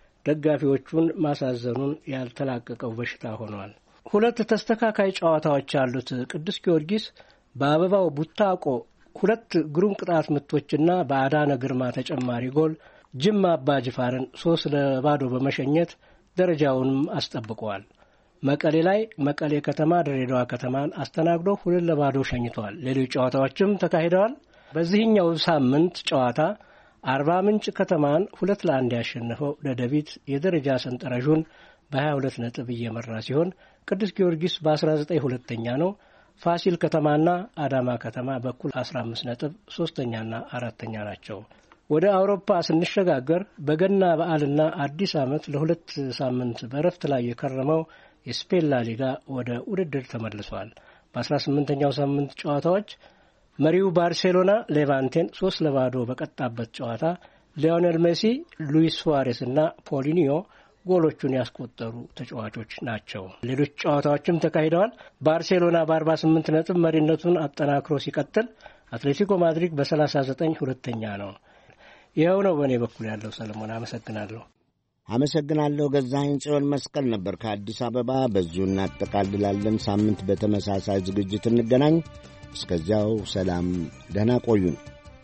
ደጋፊዎቹን ማሳዘኑን ያልተላቀቀው በሽታ ሆኗል። ሁለት ተስተካካይ ጨዋታዎች ያሉት ቅዱስ ጊዮርጊስ በአበባው ቡታቆ 2 ግሩም ቅጣት ምቶችና በአዳነ ግርማ ተጨማሪ ጎል ጅማ አባ ጅፋርን 3-0 በመሸኘት ደረጃውንም አስጠብቀዋል። መቀሌ ላይ መቀሌ ከተማ ድሬዳዋ ከተማን አስተናግዶ 2-0 ሸኝቷል። ሌሎች ጨዋታዎችም ተካሂደዋል። በዚህኛው ሳምንት ጨዋታ አርባ ምንጭ ከተማን 2-1 ያሸነፈው ደደቢት የደረጃ ሰንጠረዡን በ22 ነጥብ እየመራ ሲሆን ቅዱስ ጊዮርጊስ በ19 ሁለተኛ ነው። ፋሲል ከተማና አዳማ ከተማ በኩል 15 ነጥብ ሶስተኛና አራተኛ ናቸው። ወደ አውሮፓ ስንሸጋገር በገና በዓልና አዲስ ዓመት ለ2 ሳምንት በረፍት ላይ የከረመው የስፔን ላሊጋ ወደ ውድድር ተመልሷል። በ18ኛው ሳምንት ጨዋታዎች መሪው ባርሴሎና ሌቫንቴን 3-0 በቀጣበት ጨዋታ ሊዮኔል ሜሲ፣ ሉዊስ ሱዋሬስ እና ፖሊኒዮ ጎሎቹን ያስቆጠሩ ተጫዋቾች ናቸው። ሌሎች ጨዋታዎችም ተካሂደዋል። ባርሴሎና በ48 ነጥብ መሪነቱን አጠናክሮ ሲቀጥል፣ አትሌቲኮ ማድሪድ በ39 ሁለተኛ ነው። ይኸው ነው በእኔ በኩል ያለው። ሰለሞን አመሰግናለሁ። አመሰግናለሁ። ገዛኸኝ ጽዮን መስቀል ነበር ከአዲስ አበባ። በዚሁ እናጠቃልላለን። ሳምንት በተመሳሳይ ዝግጅት እንገናኝ። እስከዚያው ሰላም፣ ደህና ቆዩን።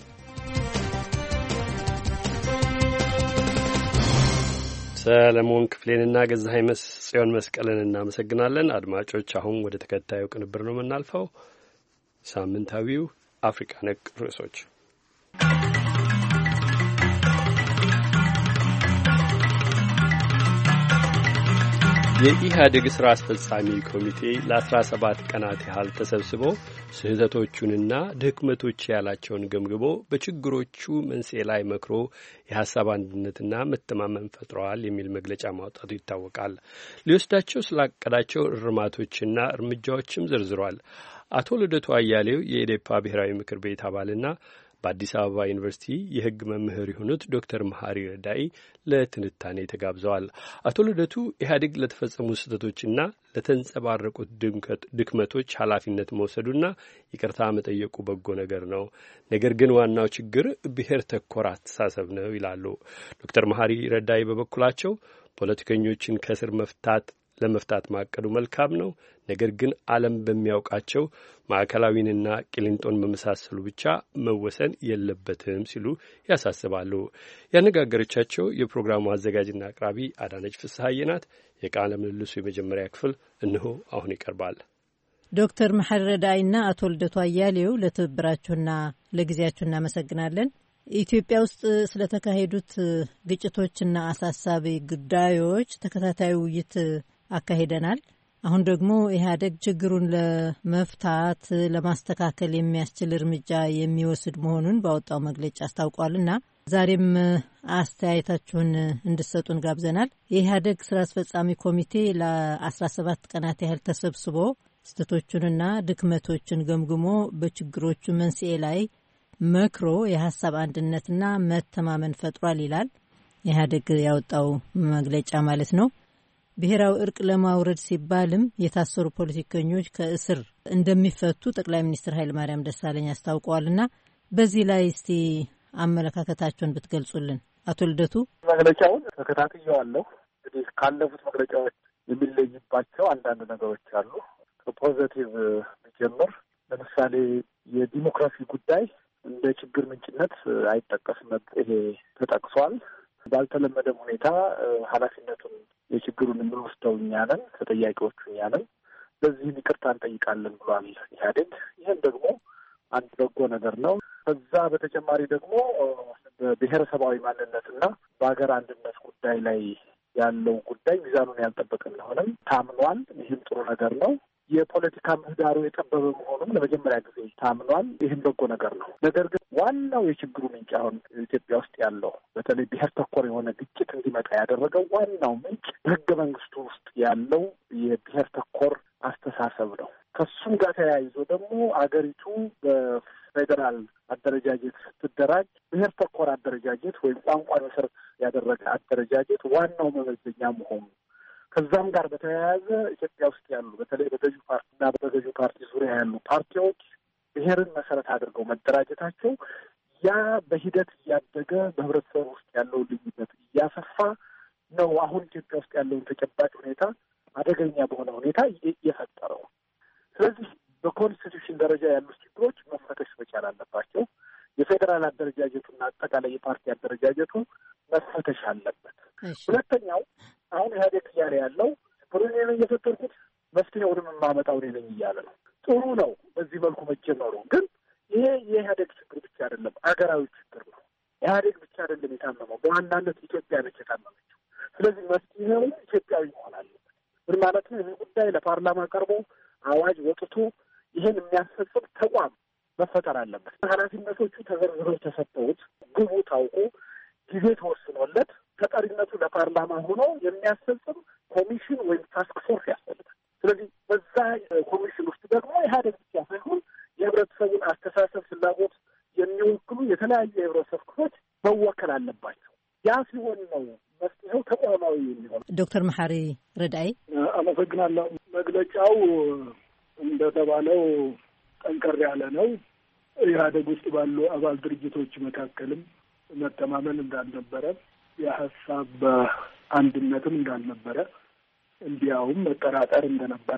ሰለሞን ክፍሌንና ገዛኸኝ ጽዮን መስቀልን እናመሰግናለን። አድማጮች፣ አሁን ወደ ተከታዩ ቅንብር ነው የምናልፈው። ሳምንታዊው አፍሪካ ነክ ርዕሶች። የኢህአዴግ ሥራ አስፈጻሚ ኮሚቴ ለ17 ቀናት ያህል ተሰብስቦ ስህተቶቹንና ድክመቶች ያላቸውን ገምግቦ በችግሮቹ መንስኤ ላይ መክሮ የሐሳብ አንድነትና መተማመን ፈጥረዋል የሚል መግለጫ ማውጣቱ ይታወቃል። ሊወስዳቸው ስላቀዳቸው እርማቶችና እርምጃዎችም ዘርዝሯል። አቶ ልደቱ አያሌው የኢዴፓ ብሔራዊ ምክር ቤት አባልና በአዲስ አበባ ዩኒቨርሲቲ የሕግ መምህር የሆኑት ዶክተር መሐሪ ረዳኢ ለትንታኔ ተጋብዘዋል። አቶ ልደቱ ኢህአዴግ ለተፈጸሙ ስህተቶችና ለተንጸባረቁት ድክመቶች ኃላፊነት መውሰዱና ይቅርታ መጠየቁ በጎ ነገር ነው፣ ነገር ግን ዋናው ችግር ብሔር ተኮር አስተሳሰብ ነው ይላሉ። ዶክተር መሐሪ ረዳኢ በበኩላቸው ፖለቲከኞችን ከስር ለመፍታት ማቀዱ መልካም ነው፣ ነገር ግን ዓለም በሚያውቃቸው ማዕከላዊንና ቂሊንጦን በመሳሰሉ ብቻ መወሰን የለበትም ሲሉ ያሳስባሉ። ያነጋገረቻቸው የፕሮግራሙ አዘጋጅና አቅራቢ አዳነች ፍስሐዬ ናት። የቃለ ምልልሱ የመጀመሪያ ክፍል እነሆ አሁን ይቀርባል። ዶክተር መሐሪ ረዳኢና አቶ ልደቱ አያሌው ለትብብራችሁና ለጊዜያችሁ እናመሰግናለን። ኢትዮጵያ ውስጥ ስለተካሄዱት ግጭቶችና አሳሳቢ ጉዳዮች ተከታታይ ውይይት አካሂደናል። አሁን ደግሞ ኢህአዴግ ችግሩን ለመፍታት ለማስተካከል የሚያስችል እርምጃ የሚወስድ መሆኑን ባወጣው መግለጫ አስታውቋልና ዛሬም አስተያየታችሁን እንድሰጡን ጋብዘናል። የኢህአዴግ ስራ አስፈጻሚ ኮሚቴ ለ17 ቀናት ያህል ተሰብስቦ ስህተቶቹንና ድክመቶችን ገምግሞ በችግሮቹ መንስኤ ላይ መክሮ የሀሳብ አንድነትና መተማመን ፈጥሯል ይላል ኢህአዴግ ያወጣው መግለጫ ማለት ነው። ብሔራዊ እርቅ ለማውረድ ሲባልም የታሰሩ ፖለቲከኞች ከእስር እንደሚፈቱ ጠቅላይ ሚኒስትር ኃይለማርያም ደሳለኝ አስታውቀዋልና በዚህ ላይ እስቲ አመለካከታቸውን ብትገልጹልን። አቶ ልደቱ። መግለጫውን ተከታትየዋለሁ። እንግዲህ ካለፉት መግለጫዎች የሚለይባቸው አንዳንድ ነገሮች አሉ። ከፖዘቲቭ ጀምር ለምሳሌ የዲሞክራሲ ጉዳይ እንደ ችግር ምንጭነት አይጠቀስም። ይሄ ተጠቅሷል። ባልተለመደም ሁኔታ ኃላፊነቱን የችግሩን የምንወስደው እኛ ነን፣ ተጠያቂዎቹ እኛ ነን፣ በዚህም ይቅርታ እንጠይቃለን ብሏል ኢህአዴግ። ይህም ደግሞ አንድ በጎ ነገር ነው። ከዛ በተጨማሪ ደግሞ በብሔረሰባዊ ማንነትና በሀገር አንድነት ጉዳይ ላይ ያለው ጉዳይ ሚዛኑን ያልጠበቀ እንደሆነም ታምኗል። ይህም ጥሩ ነገር ነው። የፖለቲካ ምህዳሩ የጠበበ መሆኑም ለመጀመሪያ ጊዜ ታምኗል። ይህም በጎ ነገር ነው። ነገር ግን ዋናው የችግሩ ምንጭ አሁን ኢትዮጵያ ውስጥ ያለው በተለይ ብሔር ተኮር የሆነ ግጭት እንዲመጣ ያደረገው ዋናው ምንጭ በሕገ መንግስቱ ውስጥ ያለው የብሔር ተኮር አስተሳሰብ ነው። ከሱም ጋር ተያይዞ ደግሞ አገሪቱ በፌዴራል አደረጃጀት ስትደራጅ ብሔር ተኮር አደረጃጀት ወይም ቋንቋ መሰረት ያደረገ አደረጃጀት ዋናው መመዘኛ መሆኑ ከዛም ጋር በተያያዘ ኢትዮጵያ ውስጥ ያሉ በተለይ በገዢው ፓርቲና በገዢው ፓርቲ ዙሪያ ያሉ ፓርቲዎች ብሔርን መሰረት አድርገው መደራጀታቸው ያ በሂደት እያደገ በህብረተሰብ ውስጥ ያለውን ልዩነት እያሰፋ ነው አሁን ኢትዮጵያ ውስጥ ያለውን ተጨባጭ ሁኔታ አደገኛ በሆነ ሁኔታ እየፈጠረው። ስለዚህ በኮንስቲቱሽን ደረጃ ያሉ ችግሮች መፈተሽ መቻል አለባቸው። የፌዴራል አደረጃጀቱና አጠቃላይ የፓርቲ አደረጃጀቱ መፈተሽ አለበት። ሁለተኛው አሁን ኢህአዴግ እያለ ያለው ችግሩን እኔ ነኝ የፈጠርኩት መፍትሄውንም የማመጣው እኔ ነኝ እያለ ነው። ጥሩ ነው በዚህ መልኩ መጀመሩ። ግን ይሄ የኢህአዴግ ችግር ብቻ አይደለም፣ አገራዊ ችግር ነው። ኢህአዴግ ብቻ አይደለም የታመመው፣ በዋናነት ኢትዮጵያ ነች የታመመችው። ስለዚህ መፍትሄው ኢትዮጵያዊ መሆን አለበት። ምን ማለት ነው? ይህ ጉዳይ ለፓርላማ ቀርቦ አዋጅ ወጥቶ ይህን የሚያስፈጽም ተቋም መፈጠር አለበት። ኃላፊነቶቹ ተዘርዝረው ተሰጠውት ግቡ ታውቆ ጊዜ ተወስኖለት ተጠሪነቱ ለፓርላማ ሆኖ የሚያስፈጽም ኮሚሽን ወይም ታስክ ፎርስ ያስፈልጋል። ስለዚህ በዛ ኮሚሽን ውስጥ ደግሞ ኢህአዴግ ብቻ ሳይሆን የህብረተሰቡን አስተሳሰብ፣ ፍላጎት የሚወክሉ የተለያዩ የህብረተሰብ ክፍሎች መወከል አለባቸው። ያ ሲሆን ነው መፍትሄው ተቋማዊ የሚሆን። ዶክተር መሐሪ ረዳይ አመሰግናለሁ። መግለጫው እንደተባለው ጠንከር ያለ ነው። ኢህአዴግ ውስጥ ባሉ አባል ድርጅቶች መካከልም መተማመን እንዳልነበረ፣ የሀሳብ አንድነትም እንዳልነበረ፣ እንዲያውም መጠራጠር እንደነበረ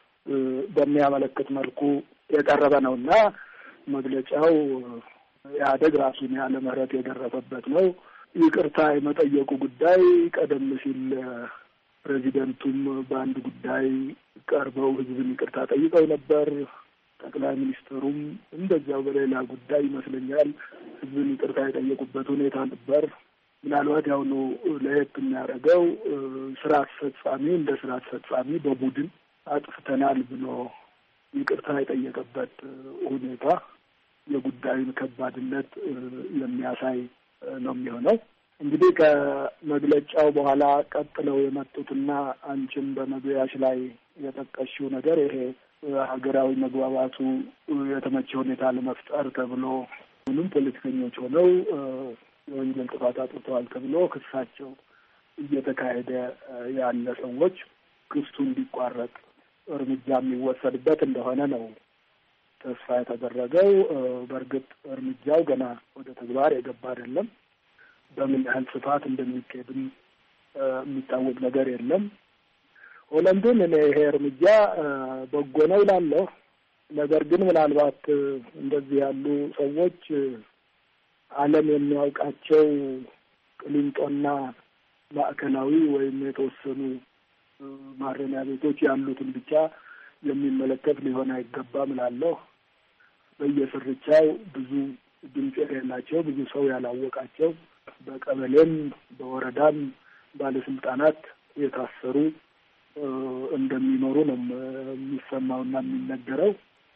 በሚያመለክት መልኩ የቀረበ ነው እና መግለጫው ኢህአዴግ ራሱን ያለ ምህረት የደረሰበት ነው። ይቅርታ የመጠየቁ ጉዳይ ቀደም ሲል ፕሬዚደንቱም በአንድ ጉዳይ ቀርበው ህዝብን ይቅርታ ጠይቀው ነበር። ጠቅላይ ሚኒስትሩም እንደዚያው በሌላ ጉዳይ ይመስለኛል ህዝብን ይቅርታ የጠየቁበት ሁኔታ ነበር። ምናልባት ያሁኑ ለየት የሚያደርገው ስራ አስፈጻሚ እንደ ስራ አስፈጻሚ በቡድን አጥፍተናል ብሎ ይቅርታ የጠየቀበት ሁኔታ የጉዳዩን ከባድነት የሚያሳይ ነው የሚሆነው። እንግዲህ ከመግለጫው በኋላ ቀጥለው የመጡትና አንቺም በመግቢያሽ ላይ የጠቀሽው ነገር ይሄ ሀገራዊ መግባባቱ የተመቸ ሁኔታ ለመፍጠር ተብሎ ምንም ፖለቲከኞች ሆነው የወንጀል ጥፋት አጥፍተዋል ተብሎ ክሳቸው እየተካሄደ ያለ ሰዎች ክሱ እንዲቋረጥ እርምጃ የሚወሰድበት እንደሆነ ነው ተስፋ የተደረገው። በእርግጥ እርምጃው ገና ወደ ተግባር የገባ አይደለም። በምን ያህል ስፋት እንደሚካሄድም የሚታወቅ ነገር የለም። ሆኖም ግን እኔ ይሄ እርምጃ በጎ ነው እላለሁ። ነገር ግን ምናልባት እንደዚህ ያሉ ሰዎች ዓለም የሚያውቃቸው ቅሊንጦና ማዕከላዊ ወይም የተወሰኑ ማረሚያ ቤቶች ያሉትን ብቻ የሚመለከት ሊሆን አይገባም እላለሁ። በየስርቻው ብዙ ድምፅ የሌላቸው ብዙ ሰው ያላወቃቸው በቀበሌም በወረዳም ባለስልጣናት የታሰሩ እንደሚኖሩ ነው የሚሰማውና የሚነገረው።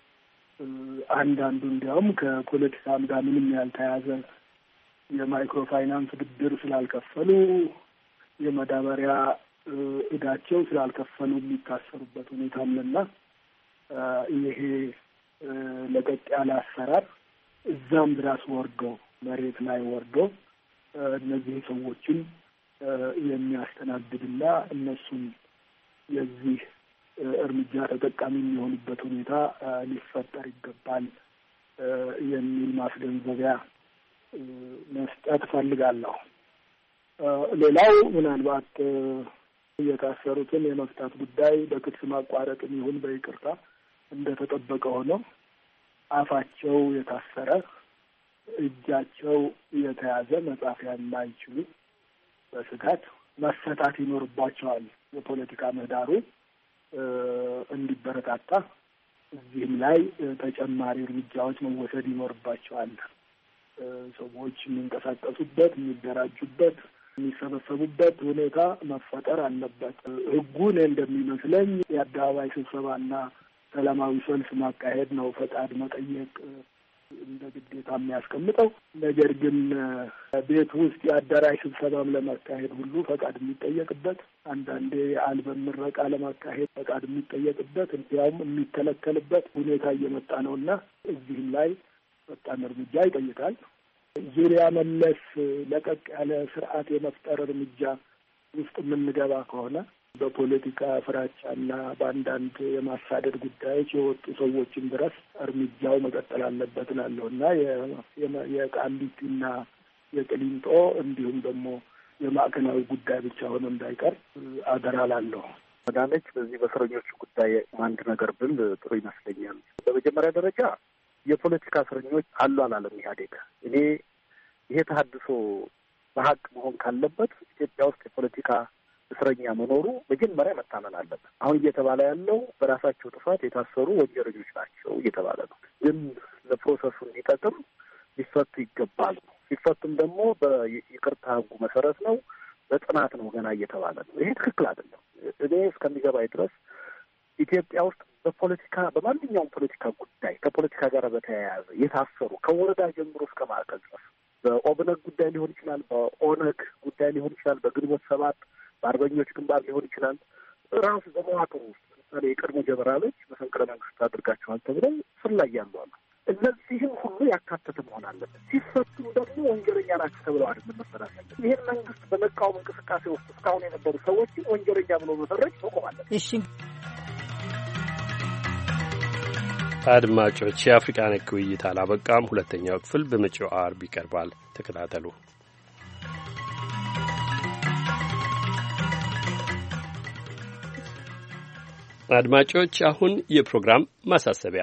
አንዳንዱ እንዲያውም ከፖለቲካም ጋር ምንም ያልተያዘ የማይክሮ ፋይናንስ ብድር ስላልከፈሉ የመዳበሪያ እዳቸው ስላልከፈሉ የሚታሰሩበት ሁኔታ አለና ይሄ ለቀጥ ያለ አሰራር እዛም ድረስ ወርዶ መሬት ላይ ወርዶ እነዚህ ሰዎችን የሚያስተናግድና እነሱም የዚህ እርምጃ ተጠቃሚ የሚሆኑበት ሁኔታ ሊፈጠር ይገባል የሚል ማስገንዘቢያ መስጠት ፈልጋለሁ። ሌላው ምናልባት የታሰሩትን የመፍታት ጉዳይ በክስ ማቋረጥም ይሁን በይቅርታ እንደተጠበቀ ሆኖ አፋቸው የታሰረ እጃቸው የተያዘ መጻፍ የማይችሉ በስጋት መፈታት ይኖርባቸዋል። የፖለቲካ ምህዳሩ እንዲበረታታ እዚህም ላይ ተጨማሪ እርምጃዎች መወሰድ ይኖርባቸዋል። ሰዎች የሚንቀሳቀሱበት፣ የሚደራጁበት፣ የሚሰበሰቡበት ሁኔታ መፈጠር አለበት። ሕጉን እንደሚመስለኝ የአደባባይ ስብሰባና ሰላማዊ ሰልፍ ማካሄድ ነው ፈቃድ መጠየቅ እንደ ግዴታ የሚያስቀምጠው። ነገር ግን ቤት ውስጥ የአዳራሽ ስብሰባም ለማካሄድ ሁሉ ፈቃድ የሚጠየቅበት፣ አንዳንዴ የአልበም ምረቃ ለማካሄድ ፈቃድ የሚጠየቅበት እንዲያውም የሚከለከልበት ሁኔታ እየመጣ ነው እና እዚህም ላይ ፈጣን እርምጃ ይጠይቃል። ዙሪያ መለስ ለቀቅ ያለ ስርዓት የመፍጠር እርምጃ ውስጥ የምንገባ ከሆነ በፖለቲካ ፍራቻና በአንዳንድ የማሳደድ ጉዳዮች የወጡ ሰዎችን ድረስ እርምጃው መቀጠል አለበት እላለሁ እና የቃሊቲና የቅሊንጦ እንዲሁም ደግሞ የማዕከላዊ ጉዳይ ብቻ ሆኖ እንዳይቀር አደራ እላለሁ። መዳነች በዚህ በእስረኞቹ ጉዳይ አንድ ነገር ብል ጥሩ ይመስለኛል። በመጀመሪያ ደረጃ የፖለቲካ እስረኞች አሉ አላለም ኢህአዴግ። እኔ ይሄ ተሀድሶ በሀቅ መሆን ካለበት ኢትዮጵያ ውስጥ የፖለቲካ እስረኛ መኖሩ መጀመሪያ መታመን አለበት። አሁን እየተባለ ያለው በራሳቸው ጥፋት የታሰሩ ወንጀለኞች ናቸው እየተባለ ነው። ግን ለፕሮሰሱ እንዲጠቅም ሊፈቱ ይገባል። ሲፈቱም ደግሞ በይቅርታ ህጉ መሰረት ነው፣ በጥናት ነው ገና እየተባለ ነው። ይሄ ትክክል አይደለም። እኔ እስከሚገባኝ ድረስ ኢትዮጵያ ውስጥ በፖለቲካ በማንኛውም ፖለቲካ ጉዳይ ከፖለቲካ ጋር በተያያዘ የታሰሩ ከወረዳ ጀምሮ እስከ ማዕከል ድረስ በኦብነግ ጉዳይ ሊሆን ይችላል፣ በኦነግ ጉዳይ ሊሆን ይችላል፣ በግንቦት ሰባት በአርበኞች ግንባር ሊሆን ይችላል። ራሱ በመዋቅሩ ውስጥ ለምሳሌ የቀድሞ ጀነራሎች መፈንቅለ መንግስት አድርጋቸዋል ተብለው ስር ላይ ያሉ አሉ። እነዚህም ሁሉ ያካተተ መሆን አለበት። ሲፈቱም ደግሞ ወንጀለኛ ናቸው ተብለው አይደለም መሰራት ያለበት። ይህን መንግስት በመቃወም እንቅስቃሴ ውስጥ እስካሁን የነበሩ ሰዎችን ወንጀለኛ ብሎ መፈረጅ መቆም አለበት። እሺ አድማጮች፣ የአፍሪካ ነክ ውይይት አላበቃም። ሁለተኛው ክፍል በመጪው አርብ ይቀርባል። ተከታተሉ። አድማጮች፣ አሁን የፕሮግራም ማሳሰቢያ።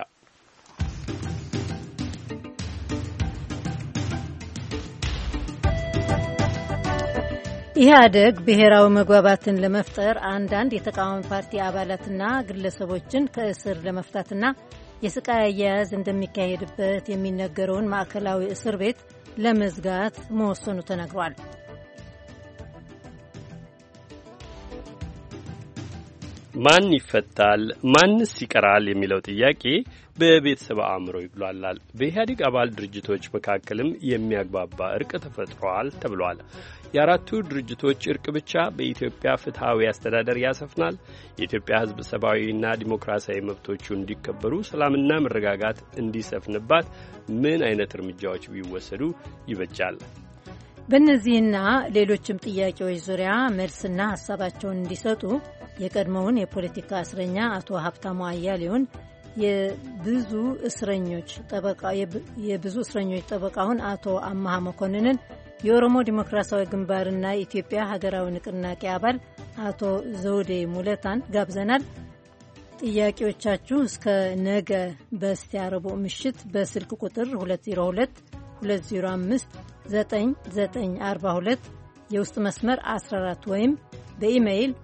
ኢህአደግ ብሔራዊ መግባባትን ለመፍጠር አንዳንድ የተቃዋሚ ፓርቲ አባላትና ግለሰቦችን ከእስር ለመፍታትና የስቃይ አያያዝ እንደሚካሄድበት የሚነገረውን ማዕከላዊ እስር ቤት ለመዝጋት መወሰኑ ተነግሯል። ማን ይፈታል፣ ማንስ ይቀራል የሚለው ጥያቄ በቤተሰብ አእምሮ ይጉላላል። በኢህአዴግ አባል ድርጅቶች መካከልም የሚያግባባ እርቅ ተፈጥሯል ተብሏል። የአራቱ ድርጅቶች እርቅ ብቻ በኢትዮጵያ ፍትሐዊ አስተዳደር ያሰፍናል? የኢትዮጵያ ሕዝብ ሰብአዊና ዲሞክራሲያዊ መብቶቹ እንዲከበሩ፣ ሰላምና መረጋጋት እንዲሰፍንባት ምን አይነት እርምጃዎች ቢወሰዱ ይበጃል? በእነዚህና ሌሎችም ጥያቄዎች ዙሪያ መልስና ሀሳባቸውን እንዲሰጡ የቀድሞውን የፖለቲካ እስረኛ አቶ ሀብታሙ አያሌውን የብዙ እስረኞች ጠበቃውን አቶ አማሃ መኮንንን የኦሮሞ ዲሞክራሲያዊ ግንባርና የኢትዮጵያ ሀገራዊ ንቅናቄ አባል አቶ ዘውዴ ሙለታን ጋብዘናል። ጥያቄዎቻችሁ እስከ ነገ በስቲያ ረቡዕ ምሽት በስልክ ቁጥር 202-205-9942 የውስጥ መስመር 14 ወይም በኢሜይል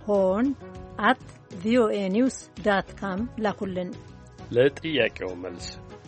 horn@voanews.com ላኩልን። ለጥያቄው መልስ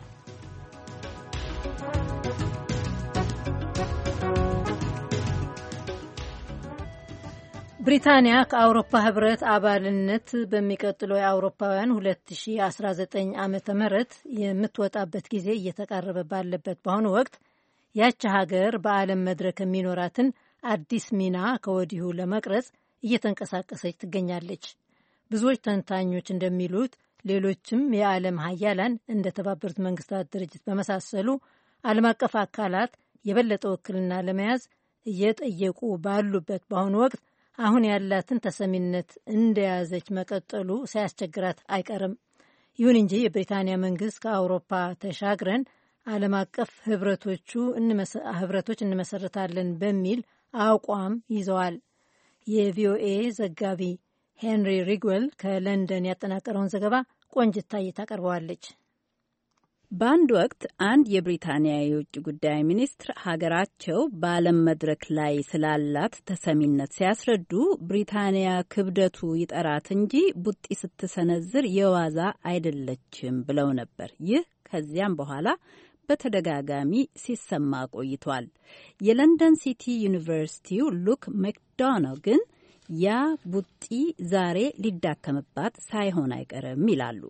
ብሪታንያ ከአውሮፓ ህብረት አባልነት በሚቀጥለው የአውሮፓውያን 2019 ዓመተ ምህረት የምትወጣበት ጊዜ እየተቃረበ ባለበት በአሁኑ ወቅት ያች ሀገር በዓለም መድረክ የሚኖራትን አዲስ ሚና ከወዲሁ ለመቅረጽ እየተንቀሳቀሰች ትገኛለች። ብዙዎች ተንታኞች እንደሚሉት ሌሎችም የዓለም ሀያላን እንደ ተባበሩት መንግስታት ድርጅት በመሳሰሉ ዓለም አቀፍ አካላት የበለጠ ውክልና ለመያዝ እየጠየቁ ባሉበት በአሁኑ ወቅት አሁን ያላትን ተሰሚነት እንደያዘች መቀጠሉ ሳያስቸግራት አይቀርም። ይሁን እንጂ የብሪታንያ መንግስት ከአውሮፓ ተሻግረን ዓለም አቀፍ ህብረቶች እንመሰርታለን በሚል አቋም ይዘዋል። የቪኦኤ ዘጋቢ ሄንሪ ሪግዌል ከለንደን ያጠናቀረውን ዘገባ ቆንጅታዬ ታቀርበዋለች። በአንድ ወቅት አንድ የብሪታንያ የውጭ ጉዳይ ሚኒስትር ሀገራቸው በዓለም መድረክ ላይ ስላላት ተሰሚነት ሲያስረዱ ብሪታንያ ክብደቱ ይጠራት እንጂ ቡጢ ስትሰነዝር የዋዛ አይደለችም ብለው ነበር። ይህ ከዚያም በኋላ በተደጋጋሚ ሲሰማ ቆይቷል። የለንደን ሲቲ ዩኒቨርሲቲው ሉክ መክዶናል ግን ያ ቡጢ ዛሬ ሊዳከምባት ሳይሆን አይቀርም ይላሉ።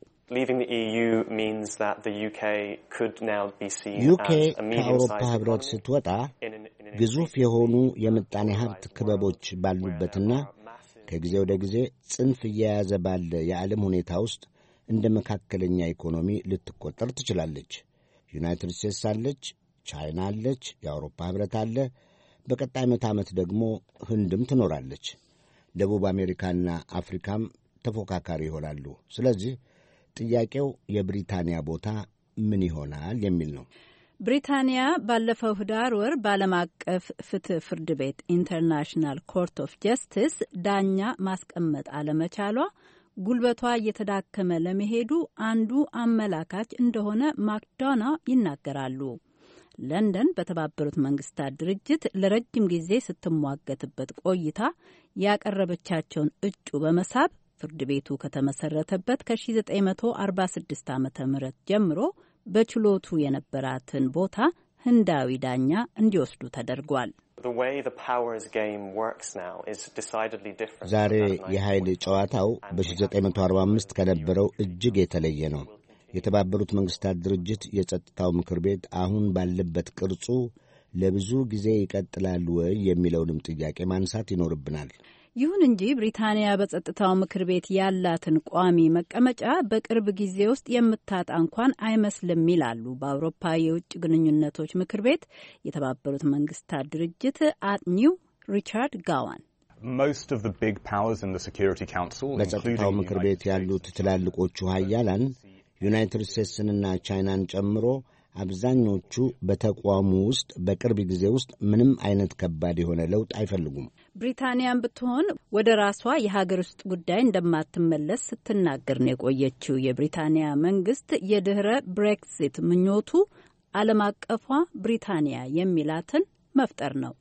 ዩኬ ከአውሮፓ ህብረት ስትወጣ ግዙፍ የሆኑ የምጣኔ ሀብት ክበቦች ባሉበትና ከጊዜ ወደ ጊዜ ጽንፍ እየያዘ ባለ የዓለም ሁኔታ ውስጥ እንደ መካከለኛ ኢኮኖሚ ልትቆጠር ትችላለች። ዩናይትድ ስቴትስ አለች፣ ቻይና አለች፣ የአውሮፓ ህብረት አለ። በቀጣይ ዓመት ደግሞ ህንድም ትኖራለች። ደቡብ አሜሪካና አፍሪካም ተፎካካሪ ይሆናሉ። ስለዚህ ጥያቄው የብሪታንያ ቦታ ምን ይሆናል የሚል ነው። ብሪታንያ ባለፈው ህዳር ወር በዓለም አቀፍ ፍትህ ፍርድ ቤት ኢንተርናሽናል ኮርት ኦፍ ጀስቲስ ዳኛ ማስቀመጥ አለመቻሏ ጉልበቷ እየተዳከመ ለመሄዱ አንዱ አመላካች እንደሆነ ማክዶና ይናገራሉ። ለንደን በተባበሩት መንግስታት ድርጅት ለረጅም ጊዜ ስትሟገትበት ቆይታ ያቀረበቻቸውን እጩ በመሳብ ፍርድ ቤቱ ከተመሰረተበት ከ1946 ዓ.ም ጀምሮ በችሎቱ የነበራትን ቦታ ህንዳዊ ዳኛ እንዲወስዱ ተደርጓል። ዛሬ የኃይል ጨዋታው በ1945 ከነበረው እጅግ የተለየ ነው። የተባበሩት መንግስታት ድርጅት የጸጥታው ምክር ቤት አሁን ባለበት ቅርጹ ለብዙ ጊዜ ይቀጥላል ወይ የሚለውንም ጥያቄ ማንሳት ይኖርብናል። ይሁን እንጂ ብሪታንያ በጸጥታው ምክር ቤት ያላትን ቋሚ መቀመጫ በቅርብ ጊዜ ውስጥ የምታጣ እንኳን አይመስልም ይላሉ በአውሮፓ የውጭ ግንኙነቶች ምክር ቤት የተባበሩት መንግስታት ድርጅት አጥኚው ሪቻርድ ጋዋን። በጸጥታው ምክር ቤት ያሉት ትላልቆቹ ሀያላን ዩናይትድ ስቴትስንና ቻይናን ጨምሮ አብዛኞቹ በተቋሙ ውስጥ በቅርብ ጊዜ ውስጥ ምንም አይነት ከባድ የሆነ ለውጥ አይፈልጉም። ብሪታንያን ብትሆን ወደ ራሷ የሀገር ውስጥ ጉዳይ እንደማትመለስ ስትናገር ነው የቆየችው። የብሪታንያ መንግስት የድህረ ብሬክዚት ምኞቱ ዓለም አቀፏ ብሪታንያ የሚላትን መፍጠር ነው።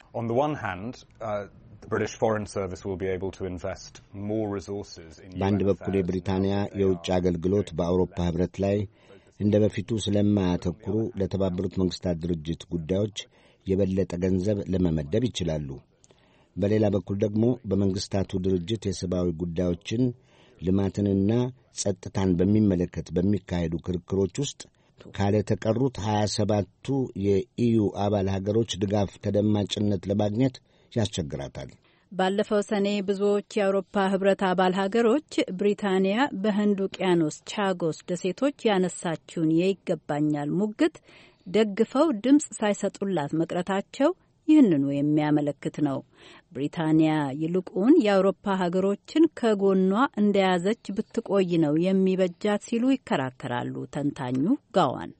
በአንድ በኩል የብሪታንያ የውጭ አገልግሎት በአውሮፓ ህብረት ላይ እንደ በፊቱ ስለማያተኩሩ ለተባበሩት መንግስታት ድርጅት ጉዳዮች የበለጠ ገንዘብ ለመመደብ ይችላሉ። በሌላ በኩል ደግሞ በመንግስታቱ ድርጅት የሰብአዊ ጉዳዮችን ልማትንና ጸጥታን በሚመለከት በሚካሄዱ ክርክሮች ውስጥ ካለ ተቀሩት 27ቱ የኢዩ አባል ሀገሮች ድጋፍ ተደማጭነት ለማግኘት ያስቸግራታል። ባለፈው ሰኔ ብዙዎች የአውሮፓ ህብረት አባል ሀገሮች ብሪታንያ በህንድ ውቅያኖስ ቻጎስ ደሴቶች ያነሳችውን የይገባኛል ሙግት ደግፈው ድምፅ ሳይሰጡላት መቅረታቸው ይህንኑ የሚያመለክት ነው። ብሪታንያ ይልቁን የአውሮፓ ሀገሮችን ከጎኗ እንደያዘች ብትቆይ ነው የሚበጃት ሲሉ ይከራከራሉ ተንታኙ ጋዋን።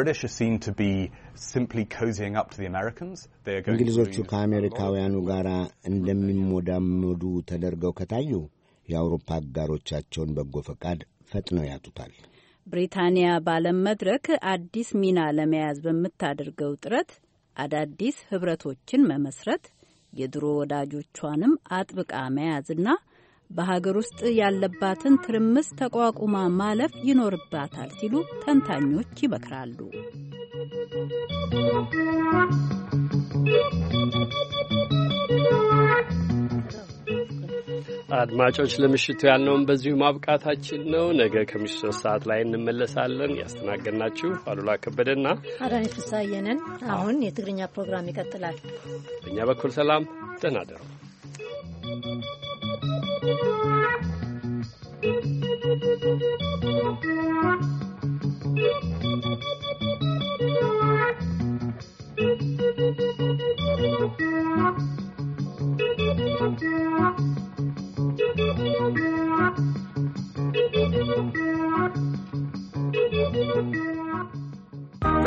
እንግሊዞቹ ከአሜሪካውያኑ ጋር እንደሚሞዳመዱ ተደርገው ከታዩ የአውሮፓ አጋሮቻቸውን በጎ ፈቃድ ፈጥነው ያጡታል። ብሪታንያ በዓለም መድረክ አዲስ ሚና ለመያዝ በምታደርገው ጥረት አዳዲስ ህብረቶችን መመስረት፣ የድሮ ወዳጆቿንም አጥብቃ መያዝና በሀገር ውስጥ ያለባትን ትርምስ ተቋቁማ ማለፍ ይኖርባታል ሲሉ ተንታኞች ይመክራሉ። አድማጮች ለምሽቱ ያልነውን በዚሁ ማብቃታችን ነው። ነገ ከምሽቱ 3 ሰዓት ላይ እንመለሳለን። ያስተናገድናችሁ አሉላ ከበደና አዳነች ፍስሐዬ። አሁን የትግርኛ ፕሮግራም ይቀጥላል። በእኛ በኩል ሰላም፣ ደህና እደሩ።